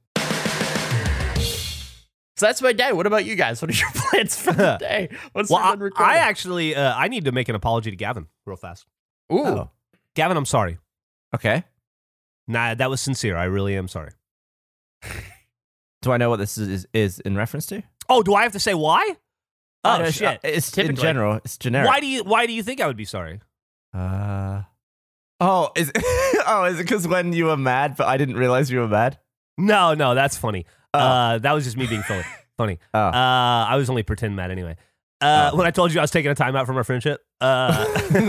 So that's my day. What about you guys? What are your plans for the day? What's well, I, recording? I actually, uh, I need to make an apology to Gavin real fast. Ooh. Oh. Gavin, I'm sorry. Okay. Nah, that was sincere. I really am sorry. Do I know what this is, is, is in reference to? Oh, do I have to say why? Oh, no, shit. It's Typically. in general. It's generic. Why do you Why do you think I would be sorry? Uh. Oh, is oh, is it because when you were mad, but I didn't realize you were mad? No, no, that's funny. Oh. Uh, that was just me being funny. funny. Oh. Uh, I was only pretend mad anyway. Uh, Oh. When I told you I was taking a time out from our friendship. Uh,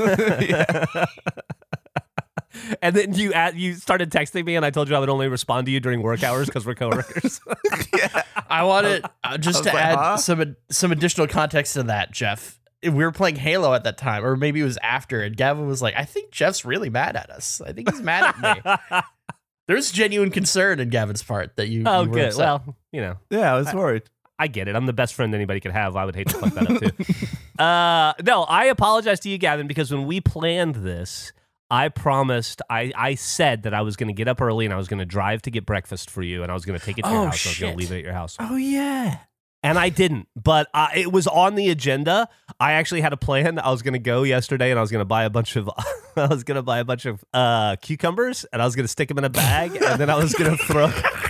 and then you at, you started texting me, and I told you I would only respond to you during work hours because we're coworkers. Yeah. I wanted uh, just I was to like, add huh? some ad- some additional context to that, Jeff. We were playing Halo at that time, or maybe it was after, and Gavin was like, I think Jeff's really mad at us. I think he's mad at me. There's genuine concern in Gavin's part that you, Oh, you were good. upset. Well, you know, Yeah, I was worried. I get it. I'm the best friend anybody could have. I would hate to fuck that up too. Uh, no, I apologize to you, Gavin, because when we planned this, I promised, I, I said that I was going to get up early and I was going to drive to get breakfast for you, and I was going to take it to your Oh, house. And I was going shit. to leave it at your house. Oh, yeah. And I didn't, but uh, it was on the agenda. I actually had a plan. I was going to go yesterday, and I was going to buy a bunch of, I was going to buy a bunch of uh, cucumbers, and I was going to stick them in a bag, and then I was going to throw,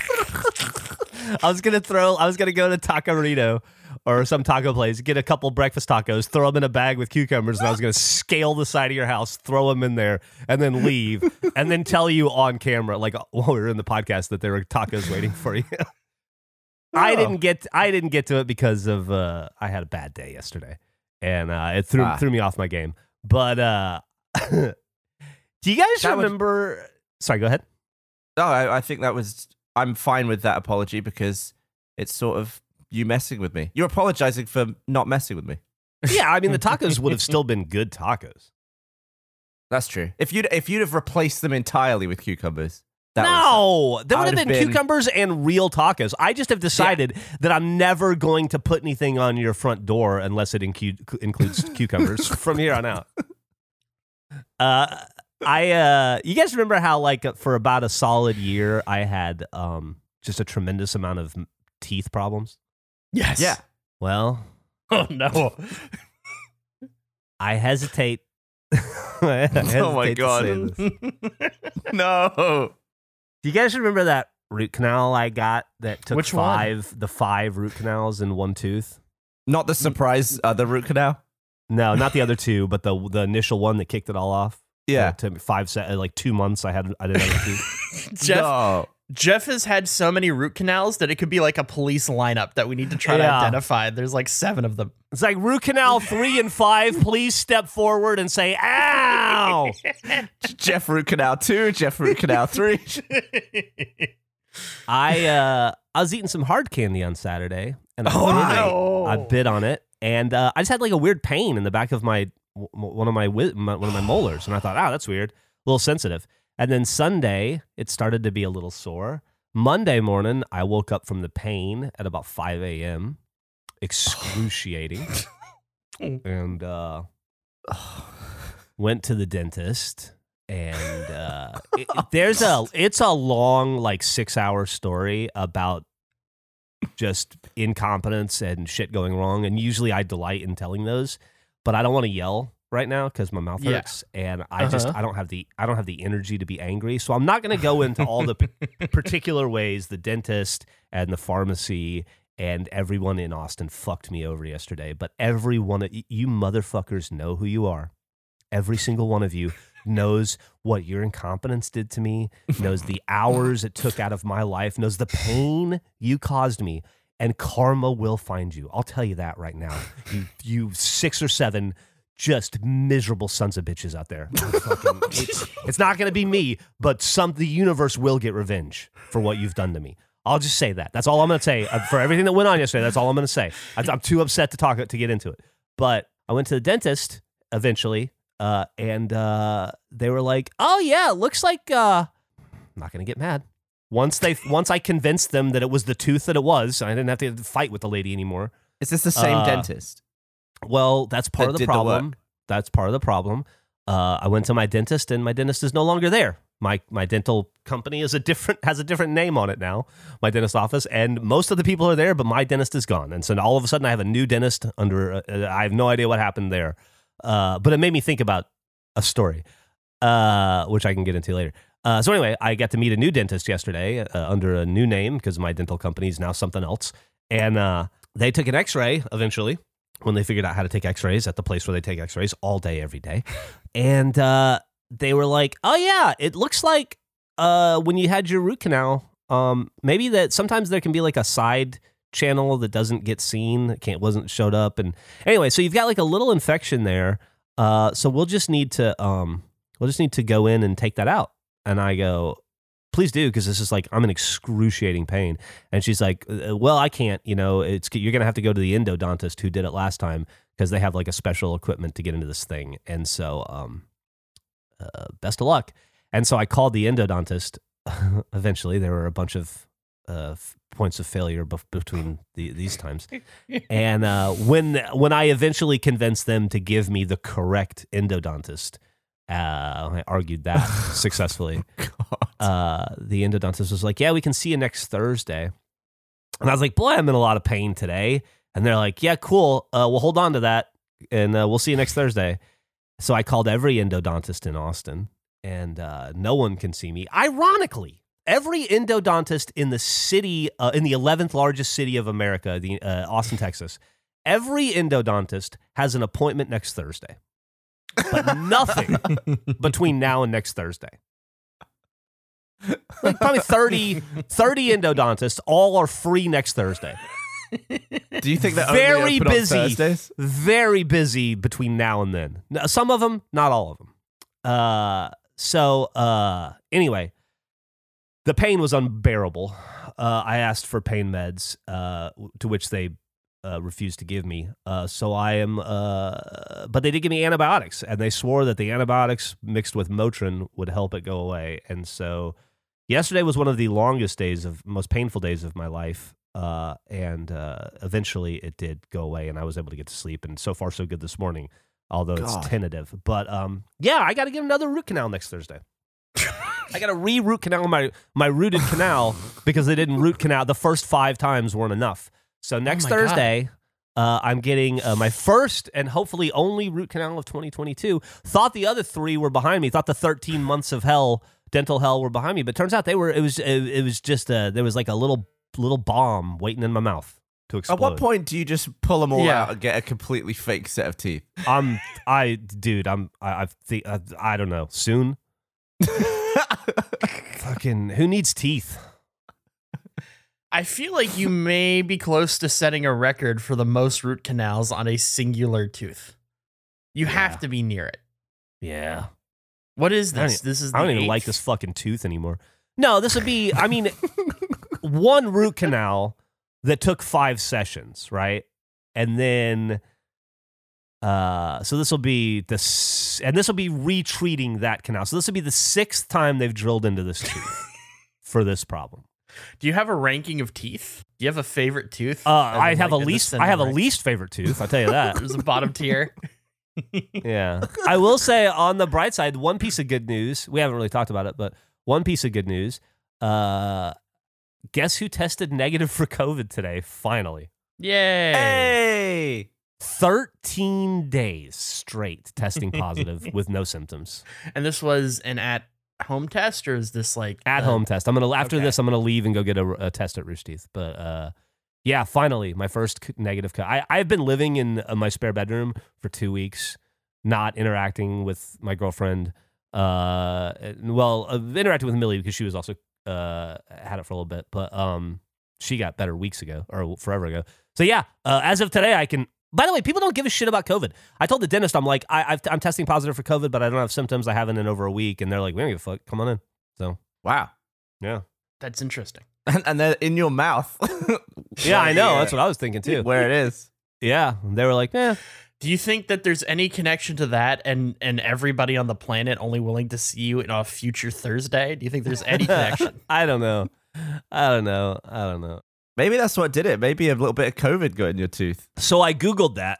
I was going to throw, I was going to go to Taquerito or some taco place, get a couple breakfast tacos, throw them in a bag with cucumbers, and I was going to scale the side of your house, throw them in there, and then leave, and then tell you on camera, like while we were in the podcast, that there were tacos waiting for you. I didn't get I didn't get to it because of uh, I had a bad day yesterday, and uh, it threw Ah. threw me off my game. But uh, do you guys That would- remember? Sorry, go ahead. No, I, I think that was. I'm fine with that apology because it's sort of you messing with me. You're apologizing for not messing with me. Yeah, I mean the tacos would have still been good tacos. That's true. If you'd if you'd have replaced them entirely with cucumbers, that was, no, there I would have would been, have been- cucumbers and real tacos. I just have decided that I'm never going to put anything on your front door unless it incu- includes cucumbers from here on out. Uh, I uh, you guys remember how like for about a solid year I had um just a tremendous amount of m- teeth problems? Yes. yeah. Well, Oh no. I hesitate. I hesitate Oh my to God. say this. No. Do you guys remember that root canal I got that took Which one? five the five root canals in one tooth? Not the surprise other root canal. No, not the other two, but the the initial one that kicked it all off. Yeah. It took me five se- like two months. I had I didn't have a tooth. Jeff No. Jeff has had so many root canals that it could be like a police lineup that we need to try to Yeah. identify. There's like seven of them. It's like root canal three and five. Please step forward and say "ow." Jeff root canal two. Jeff root canal three. I uh I was eating some hard candy on Saturday, and I, Oh, bit, no. I bit on it, and uh, I just had like a weird pain in the back of my w- one of my, wi- my one of my molars, and I thought, oh, that's weird, a little sensitive. And then Sunday, it started to be a little sore. Monday morning, I woke up from the pain at about five a.m., excruciating, and uh, went to the dentist. And uh, it, it- there's a it's a long like six hour story about just incompetence and shit going wrong. And usually I delight in telling those, but I don't want to yell right now because my mouth Yeah. hurts, and I just Uh-huh. I don't have the I don't have the energy to be angry. So I'm not going to go into all the p- particular ways the dentist and the pharmacy and everyone in Austin fucked me over yesterday. But every one of y- you motherfuckers know who you are. Every single one of you knows what your incompetence did to me, knows the hours it took out of my life, knows the pain you caused me, and karma will find you. I'll tell you that right now. You, you six or seven just miserable sons of bitches out there. Fucking- it's, it's not going to be me, but some the universe will get revenge for what you've done to me. I'll just say that. That's all I'm going to say. Uh, For everything that went on yesterday, that's all I'm going to say. I, I'm too upset to talk to get into it. But I went to the dentist eventually, uh, and uh, they were like, "Oh yeah, looks like." Uh, I'm not going to get mad. Once they, once I convinced them that it was the tooth that it was, I didn't have to fight with the lady anymore. Is this the same Uh, dentist? Well, that's part That of the did the problem. work. That's part of the problem. Uh, I went to my dentist, and my dentist is no longer there. My my dental company is a different has a different name on it now. My dentist office, and most of the people are there, but my dentist is gone. And so all of a sudden, I have a new dentist under. Uh, I have no idea what happened there, uh, but it made me think about a story, uh, which I can get into later. Uh, so anyway, I got to meet a new dentist yesterday uh, under a new name because my dental company is now something else, and uh, they took an X-ray eventually. When they figured out how to take x-rays at the place where they take x-rays all day, every day. And uh, they were like, oh yeah, it looks like uh, when you had your root canal, um, maybe that sometimes there can be like a side channel that doesn't get seen, can't wasn't showed up. And anyway, so you've got like a little infection there. Uh, so we'll just need to um, we'll just need to go in and take that out. And I go, please do, because this is like, I'm in excruciating pain. And she's like, uh, well, I can't, you know, it's you're going to have to go to the endodontist who did it last time because they have like a special equipment to get into this thing. And so um, uh, best of luck. And so I called the endodontist. Eventually, there were a bunch of uh, f- points of failure bef- between the, these times. And uh, when when I eventually convinced them to give me the correct endodontist, uh, I argued that successfully. Uh, the endodontist was like, yeah, we can see you next Thursday. And I was like, boy, I'm in a lot of pain today. And they're like, yeah, cool. Uh, we'll hold on to that, and uh, we'll see you next Thursday. So I called every endodontist in Austin, and uh, no one can see me. Ironically, every endodontist in the city, uh, in the eleventh largest city of America, the uh, Austin, Texas, every endodontist has an appointment next Thursday, but nothing between now and next Thursday. Like probably thirty, thirty endodontists, all are free next Thursday. Do you think that very only open busy, on Thursdays? very busy between now and then? Now, some of them, not all of them. Uh, so uh, anyway, the pain was unbearable. Uh, I asked for pain meds, uh, to which they uh, refused to give me. Uh, so I am, uh, but they did give me antibiotics, and they swore that the antibiotics mixed with Motrin would help it go away. And so yesterday was one of the longest days of, most painful days of my life. Uh, and uh, eventually it did go away, and I was able to get to sleep. And so far, so good this morning, although God. it's tentative. But um, yeah, I got to get another root canal next Thursday. I got to re-root canal my my rooted canal because they didn't root canal. The first five times weren't enough. So next my Thursday, uh, I'm getting uh, my first and hopefully only root canal of twenty twenty-two. Thought the other three were behind me. Thought the thirteen months of hell, dental hell, were behind me. But turns out they were. It was. It, it was just. Uh, there was like a little. little bomb waiting in my mouth to explode. At what point do you just pull them all Yeah. out and get a completely fake set of teeth? I'm, I, dude, I'm, I, I think, I, I don't know. Soon, fucking, who needs teeth? I feel like you may be close to setting a record for the most root canals on a singular tooth. You Yeah. have to be near it. Yeah, What is I don't this? e- This is the I don't even eighth? like this fucking tooth anymore. No, this would be, I mean, one root canal that took five sessions, right? And then, uh, so this will be the, s- and this will be retreating that canal. So this will be the sixth time they've drilled into this tooth for this problem. Do you have a ranking of teeth? Do you have a favorite tooth? Uh, As I in, have a like, least, descending I have a rank? least favorite tooth. I'll tell you that. There's a bottom tier. Yeah. I will say on the bright side, one piece of good news. We haven't really talked about it, but one piece of good news. Uh, guess who tested negative for COVID today? Finally. Yay. Hey! thirteen days straight testing positive with no symptoms. And this was an at-home test, or is this like At uh, home test. I'm gonna after okay. this. I'm gonna leave and go get a, a test at Rooster Teeth. But uh, yeah, finally, my first c- negative. Co- I I've been living in uh, my spare bedroom for two weeks, not interacting with my girlfriend. Uh, well, uh, interacting with Millie because she was also uh had it for a little bit, but um, she got better weeks ago or forever ago. So yeah, uh, as of today, I can. By the way, people don't give a shit about COVID. I told the dentist, I'm like, I, I've, I'm testing positive for COVID, but I don't have symptoms. I haven't in over a week, and they're like, we don't give a fuck. Come on in. So Wow. yeah, That's interesting. And, and they're in your mouth. yeah, I know. Yeah. That's what I was thinking too. Where it is. Yeah, they were like, eh. Do you think that there's any connection to that and and everybody on the planet only willing to see you in a future Thursday? Do you think there's any connection? I don't know. I don't know. I don't know. Maybe that's what did it. Maybe a little bit of COVID got in your tooth. So I Googled that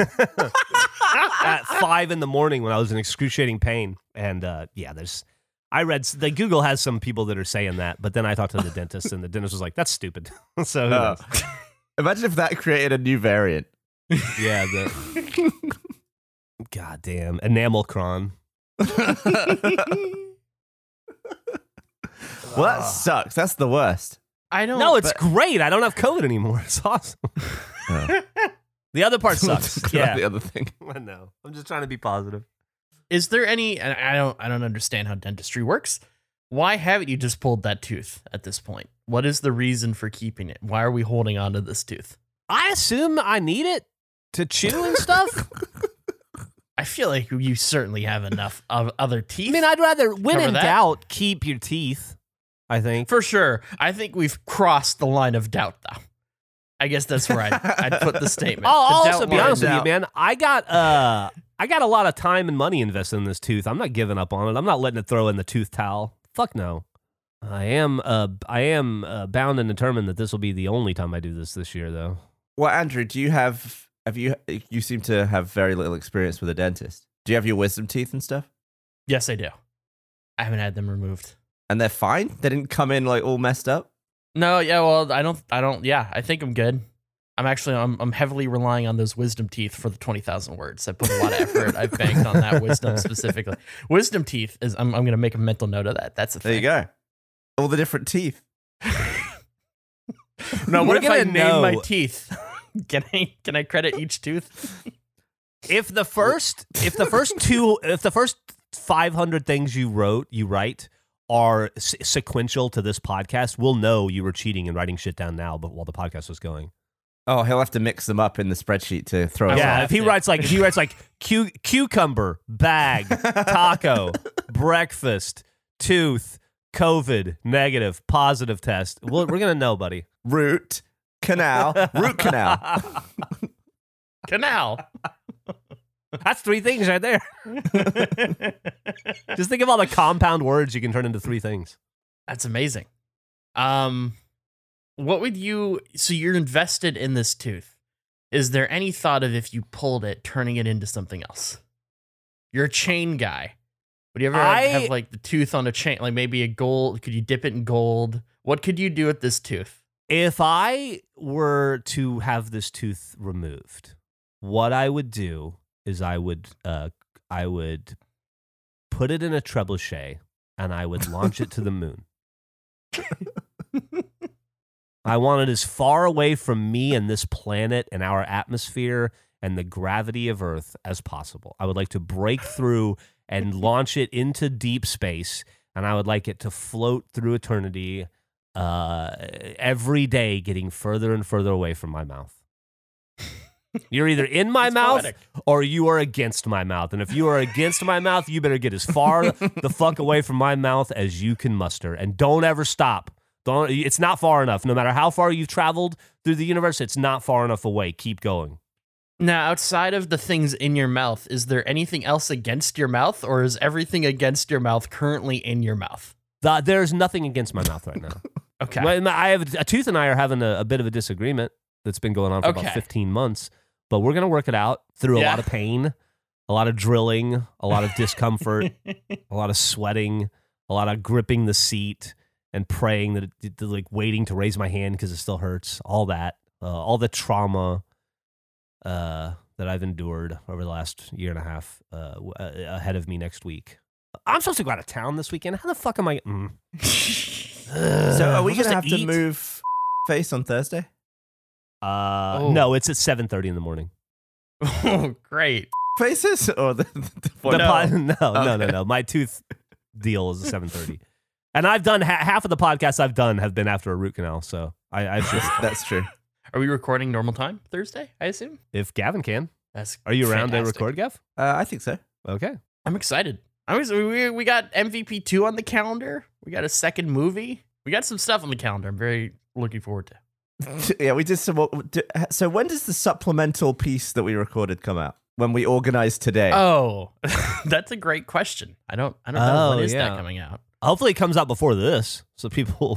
at five in the morning when I was in excruciating pain. And uh, yeah, there's, I read, the Google has some people that are saying that, but then I talked to the dentist and the dentist was like, that's stupid. So who Oh. knows? Imagine if that created a new variant. Yeah. The, God damn. Enamel cron. Well, that sucks. That's the worst. I don't No, it's but- great. I don't have COVID anymore. It's awesome. Oh. The other part sucks. That's Yeah. the other thing. I know. I'm just trying to be positive. Is there any and I don't I don't understand how dentistry works. Why haven't you just pulled that tooth at this point? What is the reason for keeping it? Why are we holding on to this tooth? I assume I need it to chew and stuff. I feel like you certainly have enough of other teeth. I mean, I'd rather, when Cover in that? doubt, keep your teeth, I think. for sure. I think we've crossed the line of doubt, though. I guess that's where I'd, I'd put the statement. I'll, The I'll doubt also be line. honest with you, doubt. man. I got uh, I got a lot of time and money invested in this tooth. I'm not giving up on it. I'm not letting it throw in the tooth towel. Fuck no. I am uh, I am uh, bound and determined that this will be the only time I do this this year, though. Well, Andrew, do you have, have you, you seem to have very little experience with a dentist. Do you have your wisdom teeth and stuff? Yes, I do. I haven't had them removed. And they're fine? They didn't come in like all messed up? No, yeah, well, I don't, I don't, yeah, I think I'm good. I'm actually, I'm, I'm heavily relying on those wisdom teeth for the twenty thousand words. I put a lot of effort. I've banked on that wisdom specifically. Wisdom teeth is, I'm, I'm going to make a mental note of that. That's a There thing. you go. All the different teeth. No, what We're if I gonna name my know. teeth? Can I, can I credit each tooth? If the first, if the first two, if the first five hundred things you wrote, you write are s- sequential to this podcast, we'll know you were cheating and writing shit down now, but while the podcast was going. Oh, he'll have to mix them up in the spreadsheet to throw. I us will Yeah, off. if he to. writes like if he writes like cu- cucumber, bag, taco, breakfast, tooth, COVID, negative, positive test, well, we're gonna know, buddy. Root canal, root canal. Canal. That's three things right there. Just think of all the compound words you can turn into three things. That's amazing. Um, what would you? So you're invested in this tooth. Is there any thought of if you pulled it, turning it into something else? You're a chain guy. Would you ever I- have, have like the tooth on a chain, like maybe a gold? Could you dip it in gold? What could you do with this tooth? If I were to have this tooth removed, what I would do is I would uh, I would put it in a trebuchet and I would launch it to the moon. I want it as far away from me and this planet and our atmosphere and the gravity of Earth as possible. I would like to break through and launch it into deep space, and I would like it to float through eternity uh, every day, getting further and further away from my mouth. You're either in my It's mouth poetic. or you are against my mouth. And if you are against my mouth, you better get as far the fuck away from my mouth as you can muster. And don't ever stop. Don't. It's not far enough. No matter how far you've traveled through the universe, it's not far enough away. Keep going. Now, outside of the things in your mouth, is there anything else against your mouth, or is everything against your mouth currently in your mouth? The, there's nothing against my mouth right now. Okay. Well, I have a tooth and I are having a, a bit of a disagreement that's been going on for Okay. about fifteen months. But we're going to work it out through a Yeah. lot of pain, a lot of drilling, a lot of discomfort, a lot of sweating, a lot of gripping the seat and praying that it, like waiting to raise my hand because it still hurts. All that, uh, all the trauma uh, that I've endured over the last year and a half uh, w- uh, ahead of me next week. I'm supposed to go out of town this weekend. How the fuck am I? Mm. So are we I'm gonna supposed have to eat? move face on Thursday? Uh, Oh. No, it's at seven thirty in the morning. Oh, great. Faces or the, the, the The No. pod- no, no, no, Okay. no. My tooth deal is at seven thirty, and I've done ha- half of the podcasts I've done have been after a root canal. So I, I should, That's true. Are we recording normal time Thursday, I assume? if Gavin can, That's are you around fantastic. to record, Gav? Uh, I think so. Okay. I'm excited. I'm ex- we, we got M V P two on the calendar. We got a second movie. We got some stuff on the calendar. I'm very looking forward to. Yeah, we did some. what- do- So when does the supplemental piece that we recorded come out? When we organized today? Oh, that's a great question. I don't I don't know Oh, when is yeah. that coming out. Hopefully, it comes out before this, so people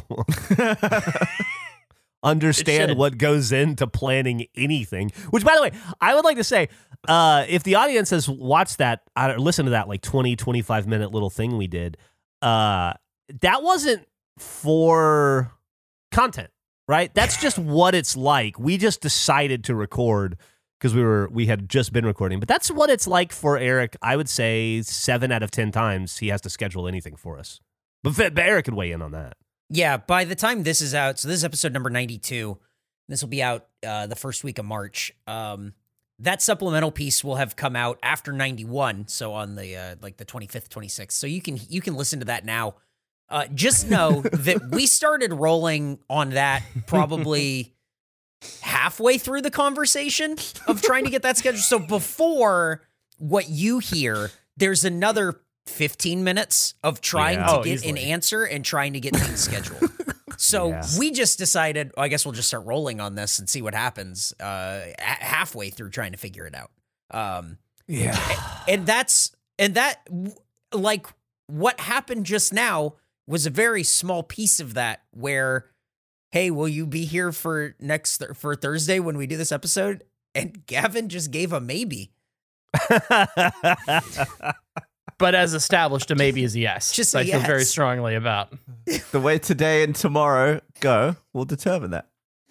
understand should. what goes into planning anything. Which, by the way, I would like to say, uh, if the audience has watched that, uh, listen to that like twenty, twenty-five minute little thing we did, uh, that wasn't for content, right? That's just what it's like. We just decided to record because we were we had just been recording, but that's what it's like for Eric. I would say seven out of ten times he has to schedule anything for us. But, but Eric could weigh in on that. Yeah, by the time this is out, so this is episode number ninety-two. This will be out uh, the first week of March. Um, that supplemental piece will have come out after ninety-one, so on the uh, like the twenty-fifth, twenty-sixth. So you can you can listen to that now. Uh, just know that we started rolling on that probably halfway through the conversation of trying to get that scheduled. So before what you hear, there's another fifteen minutes of trying Yeah. to Oh, get an easily. answer and trying to get things scheduled. So Yeah. we just decided, well, I guess we'll just start rolling on this and see what happens uh, a- halfway through trying to figure it out. Um, Yeah. and that's, and that, w- like, what happened just now was a very small piece of that where, hey, will you be here for next, th- for Thursday when we do this episode? And Gavin just gave a maybe. But as established, a maybe is a yes. Just I a feel very yes. strongly about. The way today and tomorrow go will determine that.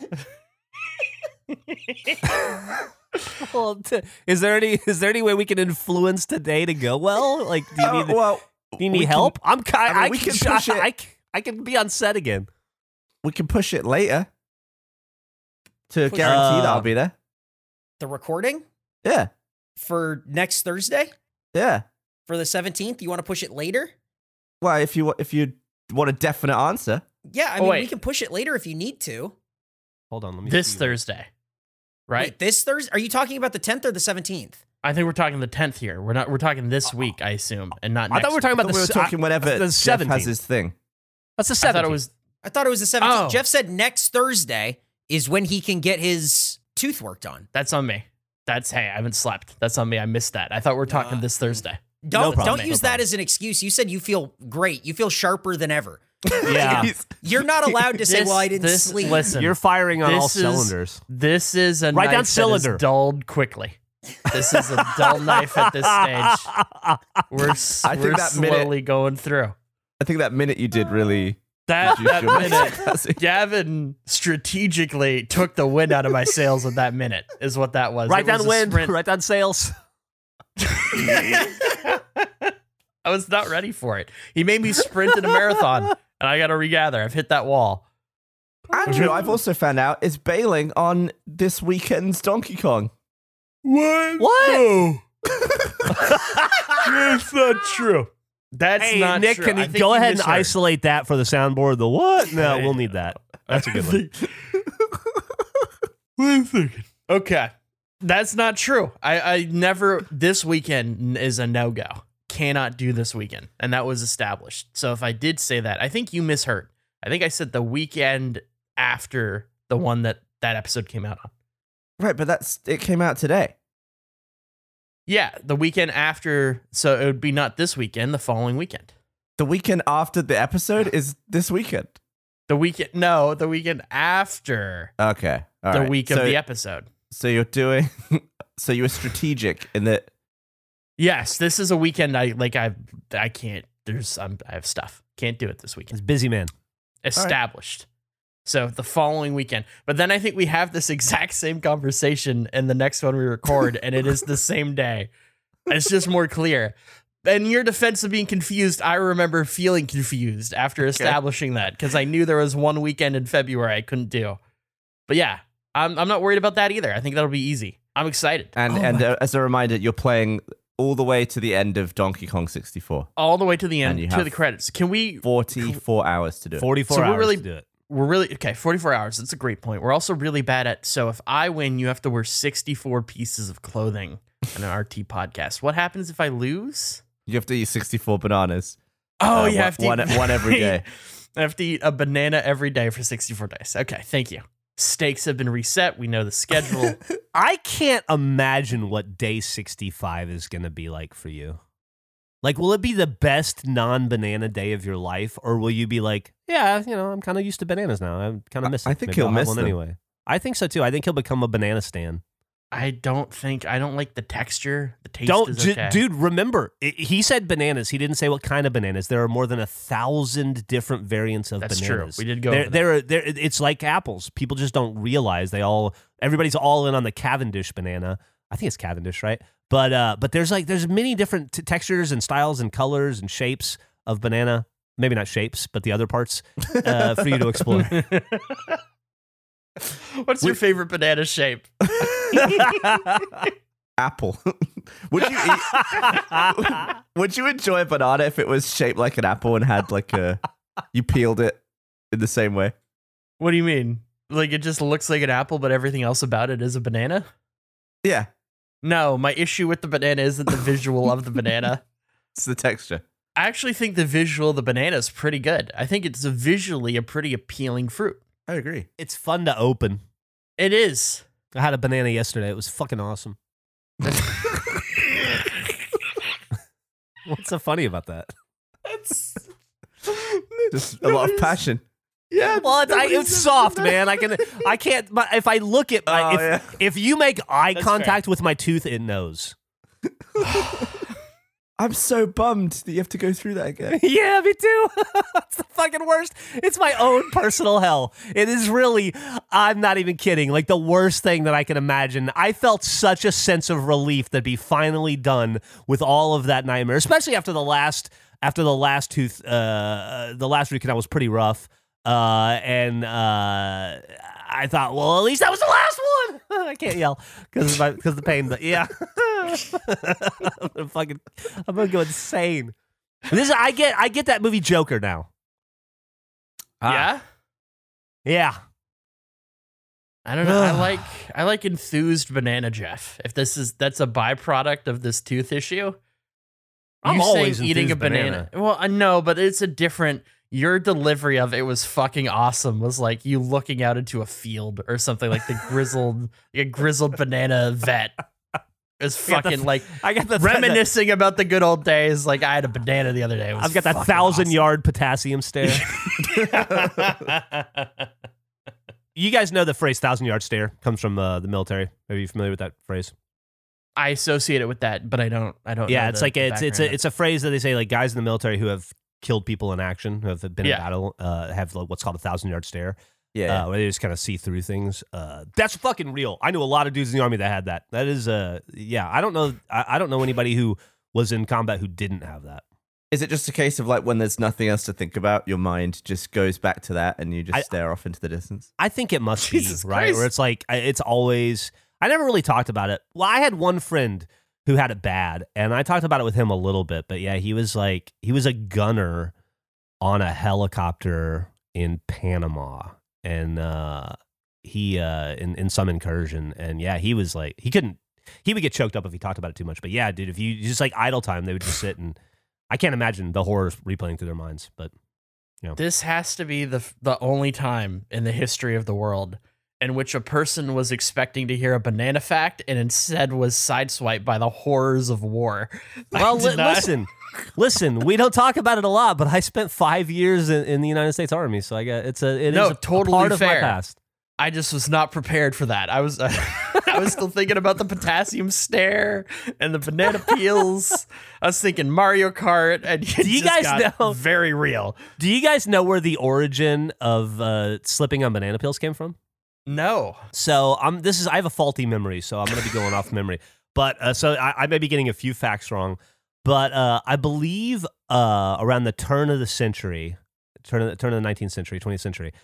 Well, t- is there any is there any way we can influence today to go well? Like, do you Oh, need well, do you need we help? Can, I'm kind. I mean, I we can, can push I, it. I, c- I can be on set again. we can push it later to Push- guarantee that Uh, I'll be there. The recording Yeah, for next Thursday yeah. for the seventeenth. You want to push it later? Well, if you wa- if you want a definite answer, Yeah, I Oh, mean, wait. we can push it later if you need to. Hold on, let me. This see. Thursday, right? Wait, this Thursday? Are you talking about the tenth or the seventeenth? I think we're talking the tenth here. We're not. We're talking this week, I assume, and not. I Next thought we were talking I about thought the. we were s- talking I- whenever the Jeff seventeenth. has his thing. That's the I thought seventeenth. it was. I thought it was the seventeenth. Oh. Jeff said next Thursday is when he can get his tooth worked on. That's on me. That's hey, I haven't slept. That's on me. I missed that. I thought we were talking Uh, this Thursday. Don't problem, don't no use that problem. as an excuse. You said you feel great. You feel sharper than ever. Yeah, He's- You're not allowed to say, This- "Well, I didn't this- sleep." Listen, you're firing on all this is- cylinders. This is a Write down knife cylinder. that is dulled quickly. This is a dull knife at this stage. We're s- I think we're that minute- slowly going through. I think that minute you did really. That reduce that your minute, capacity. Gavin strategically took the wind out of my sails with that minute. Is what that was. Write It was down a win. sprint. Write down sales. I was not ready for it. He made me sprint in a marathon, and I got to regather. I've hit that wall. Andrew, I've also found out is bailing on this weekend's Donkey Kong. What? What? No. That's not true. That's Hey, not Nick, true. can I you think go ahead and misheard. isolate that for the soundboard? The what? No, Hey. we'll need that. That's a good one. Wait a second. Okay. That's not true. I, I never, this weekend is a no go. Cannot do this weekend. And that was established. So if I did say that, I think you misheard. I think I said the weekend after the one that that episode came out on. Right, but that's it came out today. Yeah, the weekend after. So it would be not this weekend, the following weekend. The weekend after the episode is this weekend. The weekend, no, the weekend after Okay. all the right. week so, of the episode. So you're doing. So you were strategic in that. Yes, this is a weekend. I like. I I can't. There's. I'm, I have stuff. Can't do it this weekend. It's busy, man. Established. So the following weekend. But then I think we have this exact same conversation in the next one we record, and it is the same day. It's just more clear. In your defense of being confused, I remember feeling confused after establishing that because I knew there was one weekend in February I couldn't do. But yeah, I'm I'm not worried about that either. I think that'll be easy. I'm excited. And Oh and my- uh, as a reminder, you're playing all the way to the end of Donkey Kong sixty-four. All the way to the And end, you to have the credits. Can we forty-four hours to do it. Forty-four So we're hours really- to do it. We're really okay. forty-four hours. That's a great point. We're also really bad at. So if I win, you have to wear sixty-four pieces of clothing in an R T podcast. What happens if I lose? You have to eat sixty-four bananas. Oh, Uh, you one- have to one- eat, one every day. I have to eat a banana every day for sixty-four days. Okay, thank you. Stakes have been reset. We know the schedule. I can't imagine what day sixty-five is going to be like for you. Like, will it be the best non-banana day of your life, or will you be like, yeah, you know, I'm kind of used to bananas now. I kind I- of miss. I it. think Maybe he'll I'll have miss one them. anyway. I think so too. I think he'll become a banana stan. I don't think I don't like the texture. The taste Don't, is ju- okay. dude. Remember, i he said bananas. He didn't say what kind of bananas. There are more than a thousand different variants of That's true. bananas. We did go There, over that. there, are- there. It's like apples. People just don't realize they all. Everybody's all in on the Cavendish banana. I think it's Cavendish, right? But uh, but there's like there's many different t- textures and styles and colors and shapes of banana. Maybe not shapes, but the other parts uh, for you to explore. What's your favorite banana shape? Apple. Would you eat? Would you enjoy a banana if it was shaped like an apple and had like a? You peeled it in the same way. What do you mean? Like it just looks like an apple, but everything else about it is a banana? Yeah, No, my issue with the banana isn't the visual of the banana. it's the texture. I actually think the visual of the banana is pretty good. I think it's a visually a pretty appealing fruit. I agree. It's fun to open. It is. I had a banana yesterday. It was fucking awesome. What's so funny about that? That's Just a lot of passion. yeah. Well, it's, I, it's soft, man. I can, I can't. But if I look at my, Oh, if, yeah. if you make eye That's contact with my tooth, it knows. I'm so bummed that you have to go through that again. Yeah, me too. It's the fucking worst. It's my own personal hell. It is really, I'm not even kidding, like the worst thing that I can imagine. I felt such a sense of relief to be finally done with all of that nightmare, especially after the last, after the last tooth, uh, the last root canal was pretty rough. Uh, and uh, I thought, well, at least that was the last one. I can't yell because because the pain. But yeah, I'm gonna fucking, I'm gonna go insane. This is, I get I get that movie Joker now. Yeah, yeah. I don't know. I like I like enthused Banana Jeff. If this is that's a byproduct of this tooth issue, I'm you always saying eating a enthused banana. banana. Well, I know, but it's a different. Your delivery of it was fucking awesome. Was like you looking out into a field or something like the grizzled, a grizzled banana vet. Is fucking the, like I got the reminiscing the, about the good old days. Like I had a banana the other day. It was I've got that fucking thousand awesome. yard potassium stare. You guys know the phrase thousand yard stare comes from uh, the military. Are you familiar with that phrase? I associate it with that, but I don't. I don't. Yeah, know it's the, like the it's it's a background. it's a phrase that they say like guys in the military who have killed people in action, who have been Yeah. in battle, uh, have what's called a thousand yard stare. Yeah. Uh, where they just kind of see through things. Uh, that's fucking real. I knew a lot of dudes in the army that had that. That is, uh, yeah. I don't know. I, I don't know anybody who was in combat who didn't have that. Is it just a case of like when there's nothing else to think about, your mind just goes back to that and you just I- stare off into the distance? I think it must Jesus be right, Christ. where it's like I- it's always. I never really talked about it. Well, I had one friend who had it bad, and I talked about it with him a little bit. But yeah, he was like he was a gunner on a helicopter in Panama, and uh, he uh, in in some incursion, and yeah, he was like he couldn't. He would get choked up if he talked about it too much. But yeah, dude, if you just like idle time, they would just sit and. I can't imagine the horrors replaying through their minds, but This has to be the the only time in the history of the world in which a person was expecting to hear a banana fact and instead was sideswiped by the horrors of war. I well, did li- not- listen, listen. We don't talk about it a lot, but I spent five years in, in the United States Army, so I got it's a it is No, a, totally a part of my fair. past. I just was not prepared for that. I was uh, I was still thinking about the potassium stare and the banana peels. I was thinking Mario Kart, and it Do you just guys got know- very real. Do you guys know where the origin of uh, slipping on banana peels came from? No. So I'm this is I have a faulty memory, so I'm going to be going off memory. But uh, so I, I may be getting a few facts wrong, but uh, I believe uh, around the turn of the century, turn of the, turn of the nineteenth century, twentieth century,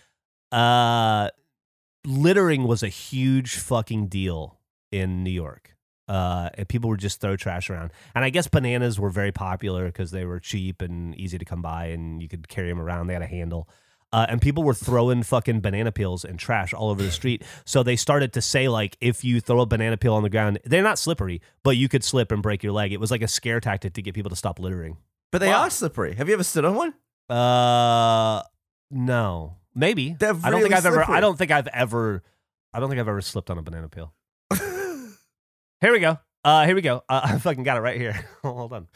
uh, littering was a huge fucking deal in New York. Uh, and people would just throw trash around. And I guess bananas were very popular because they were cheap and easy to come by, and you could carry them around. They had a handle. Uh, and people were throwing fucking banana peels and trash all over the street. So they started to say, like, if you throw a banana peel on the ground, they're not slippery, but you could slip and break your leg. It was like a scare tactic to get people to stop littering. But they Wow. are slippery. Have you ever stood on one? Uh, no, maybe. They're I don't think really I've ever. I slippery. don't think I've ever. I don't think I've ever slipped on a banana peel. Here we go. Uh, here we go. Uh, I fucking got it right here. Hold on.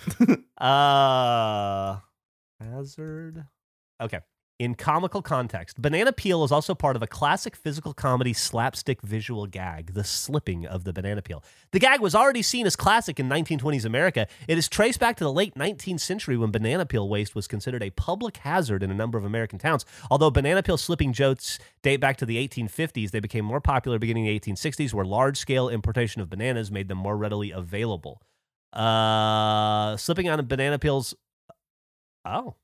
Uh, hazard. Okay. In comical context, banana peel is also part of a classic physical comedy slapstick visual gag, the slipping of the banana peel. The gag was already seen as classic in nineteen twenties America. It is traced back to the late nineteenth century when banana peel waste was considered a public hazard in a number of American towns. Although banana peel slipping jokes date back to the eighteen fifties, they became more popular beginning in the eighteen sixties, where large-scale importation of bananas made them more readily available. Uh, slipping on banana peels... Oh.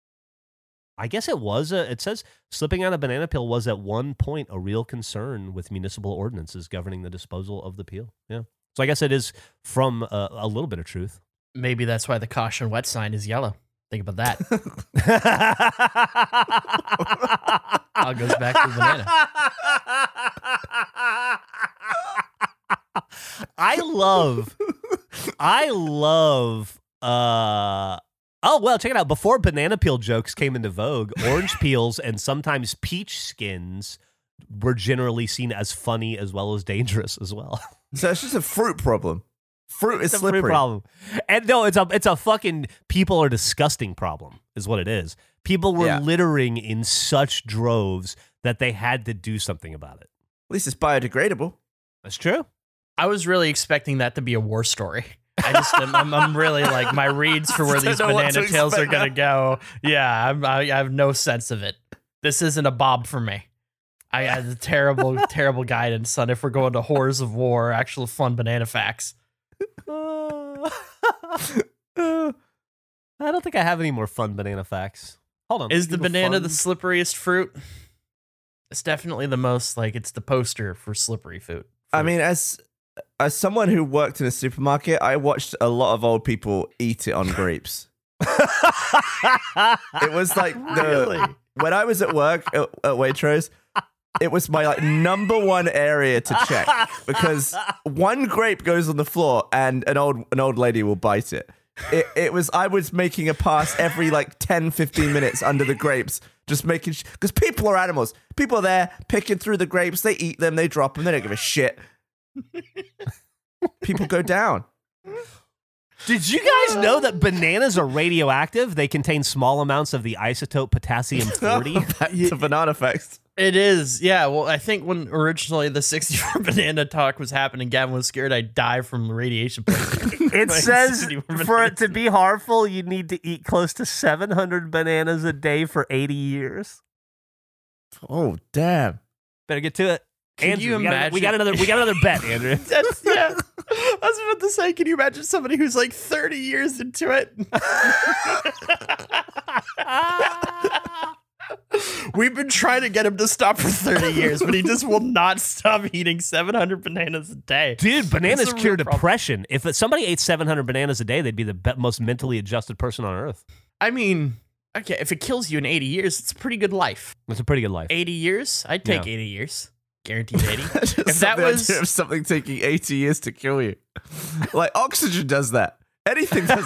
I guess it was a, it says slipping on a banana peel was at one point a real concern with municipal ordinances governing the disposal of the peel. Yeah. So I guess it is from a, a little bit of truth. Maybe that's why the caution wet sign is yellow. Think about that. All goes back to the banana. I love, I love, uh, oh, well, check it out. Before banana peel jokes came into vogue, orange peels and sometimes peach skins were generally seen as funny as well as dangerous as well. So it's just a fruit problem. Fruit is It's a fruit slippery. problem. And no, it's a it's a fucking people are disgusting problem is what it is. People were Yeah. littering in such droves that they had to do something about it. At least it's biodegradable. That's true. I was really expecting that to be a war story. I just am, I'm, I'm really like my reads for where Just these don't know what banana to tails are expect gonna go. Yeah, I'm, I, I have no sense of it. This isn't a Bob for me. I had a terrible, terrible guidance on if we're going to Horrors of War, actual fun banana facts. Uh, I don't think I have any more fun banana facts. Hold on. Is the Think of a banana fun- the slipperiest fruit? It's definitely the most like it's the poster for slippery fruit. I mean, as as someone who worked in a supermarket, I watched a lot of old people eat it on grapes. It was like the Really? when I was at work at, at Waitrose, it was my like number one area to check because one grape goes on the floor and an old an old lady will bite it. It, it was I was making a pass every like ten, fifteen minutes under the grapes, just making because sh- people are animals. People are there picking through the grapes. They eat them. They drop them. They don't give a shit. People go down. Did you guys know that bananas are radioactive? They contain small amounts of the isotope potassium forty. Back to banana facts. It is, yeah. Well, I think when originally the sixty-four banana talk was happening, Gavin was scared I'd die from radiation poisoning. It Like, says sixty-four for it bananas. to be harmful, you need to eat close to seven hundred bananas a day for eighty years. Oh damn! Better get to it. Can Andrew, you we got, we got imagine- another we got another bet, Andrew. That's, yeah. I was about to say, can you imagine somebody who's like thirty years into it? We've been trying to get him to stop for thirty years, but he just will not stop eating seven hundred bananas a day. Dude, bananas It's a real cure problem. depression. If somebody ate seven hundred bananas a day, they'd be the be- most mentally adjusted person on earth. I mean, okay, if it kills you in eighty years, it's a pretty good life. It's a pretty good life. eighty years? I'd take Yeah. eighty years. Guaranteed eighty. Just If that the was- idea of something taking eighty years to kill you, like oxygen does that. Anything does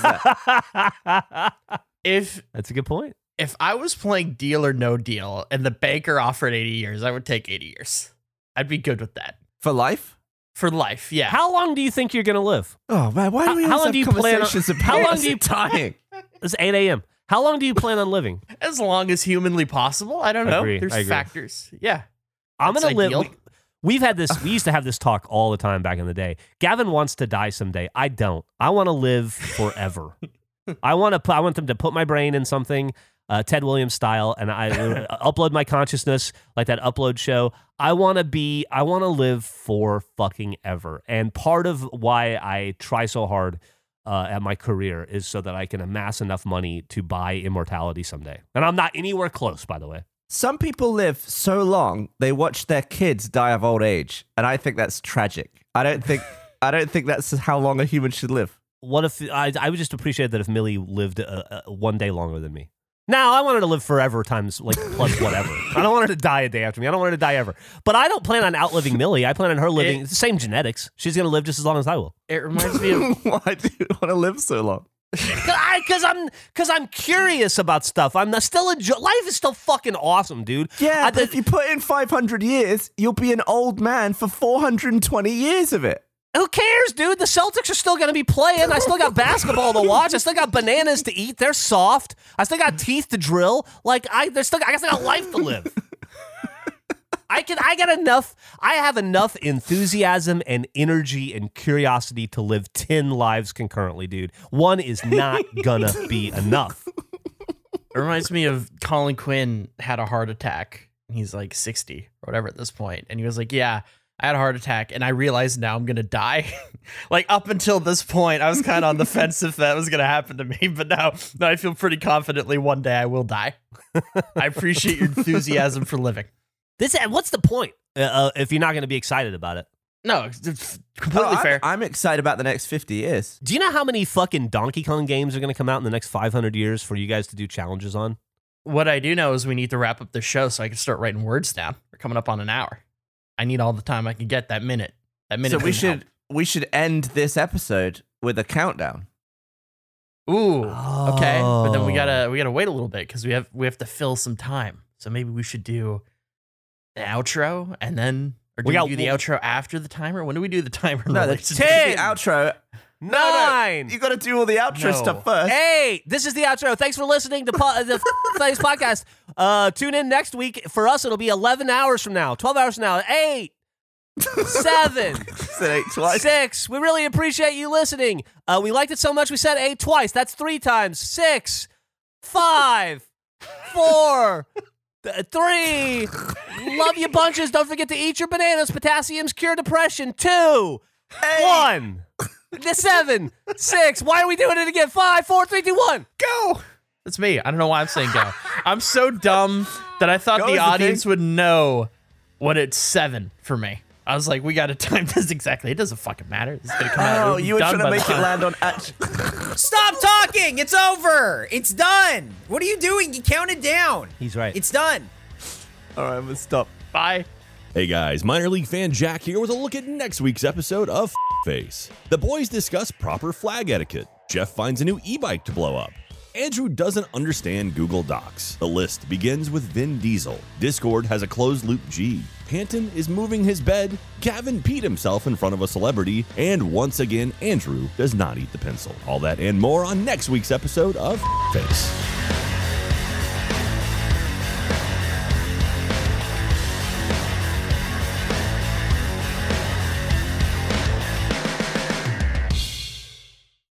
that. If That's a good point. if I was playing Deal or No Deal and the banker offered eighty years, I would take eighty years. I'd be good with that. For life? For life, yeah. How long do you think you're going to live? Oh man, why do we How- how always long do have you plan on- conversations about how long do you- dying? It's eight a.m. How long do you plan on living? As long as humanly possible. I don't I know. agree, There's I agree. factors. Yeah. I'm That's going to live. ideal. We, we've had this. We used to have this talk all the time back in the day. Gavin wants to die someday. I don't. I want to live forever. I want to. I want them to put my brain in something, uh, Ted Williams style, and I upload my consciousness like that upload show. I want to be. I want to live for fucking ever. And part of why I try so hard uh, at my career is so that I can amass enough money to buy immortality someday. And I'm not anywhere close, by the way. Some people live so long they watch their kids die of old age, and I think that's tragic. I don't think. I don't think that's how long a human should live. What if I? I would just appreciate that if Millie lived uh, uh, one day longer than me. Now I want her to live forever times like plus whatever. I don't want her to die a day after me. I don't want her to die ever. But I don't plan on outliving Millie. I plan on her living. It- it's the same genetics. She's gonna live just as long as I will. It reminds me of Why do you want to live so long? Because I'm because I'm curious about stuff. I'm not- still enjoy. Life is still fucking awesome, dude. Yeah, I, but if you put in five hundred years, you'll be an old man for four hundred twenty years of it. who cares, dude? The Celtics are still gonna be playing. I still got basketball to watch. I still got bananas to eat. They're soft. I still got teeth to drill. Like I, there's still I still got life to live. I can I got enough I have enough enthusiasm and energy and curiosity to live ten lives concurrently, dude. One is not gonna be enough. it reminds me of Colin Quinn had a heart attack. He's like sixty or whatever at this point, and he was like, "Yeah, I had a heart attack, and I realized now I'm gonna die." Like up until this point, I was kind of on the fence if that was gonna happen to me, but now, now I feel pretty confidently one day I will die. I appreciate your enthusiasm for living. This what's the point uh, uh, if you're not gonna be excited about it? No, it's it's completely Oh, I'm, fair. I'm excited about the next fifty years. Do you know how many fucking Donkey Kong games are gonna come out in the next five hundred years for you guys to do challenges on? What I do know is we need to wrap up the show so I can start writing words down. We're coming up on an hour. I need all the time I can get that minute. That minute. So we doesn't should we should end this episode with a countdown. help. Ooh. Okay, but then we Oh. gotta we gotta wait a little bit because we have we have to fill some time. So maybe we should do the outro and then or do We we, got- do the outro after the timer? When do we do the timer? No, the, Like, the ten. outro. Nine. You got to do all the outro No. stuff first. Hey, this is the outro. Thanks for listening to po- the Thanks Podcast. Uh, tune in next week. For us, it'll be eleven hours from now, twelve hours from now. Eight, seven, said eight twice. Six. We really appreciate you listening. Uh, we liked it so much we said eight twice. That's three times. Six. Five. Four. th- Three. Love you bunches. Don't forget to eat your bananas. Potassium's cure depression. Two. One. The seven. Six. Why are we doing it again? Five, four, three, two, one. Go. That's me. I don't know why I'm saying go. I'm so dumb that I thought Go the is the audience thing. would know when it's seven for me. I was like, we got to time this exactly. It doesn't fucking matter. It's gonna come out. Oh, It'll be you were done trying to by the make it time- land on action. Stop talking! It's over! It's done! What are you doing? You counted down. He's right. It's done. All right, I'm gonna stop. Bye. Hey guys, minor league fan Jack here with a look at next week's episode of F- Face. The boys discuss proper flag etiquette. Jeff finds a new e-bike to blow up. Andrew doesn't understand Google Docs. The list begins with Vin Diesel. Discord has a closed loop G. Panton is moving his bed. Gavin peed himself in front of a celebrity. And once again, Andrew does not eat the pencil. All that and more on next week's episode of F- Face.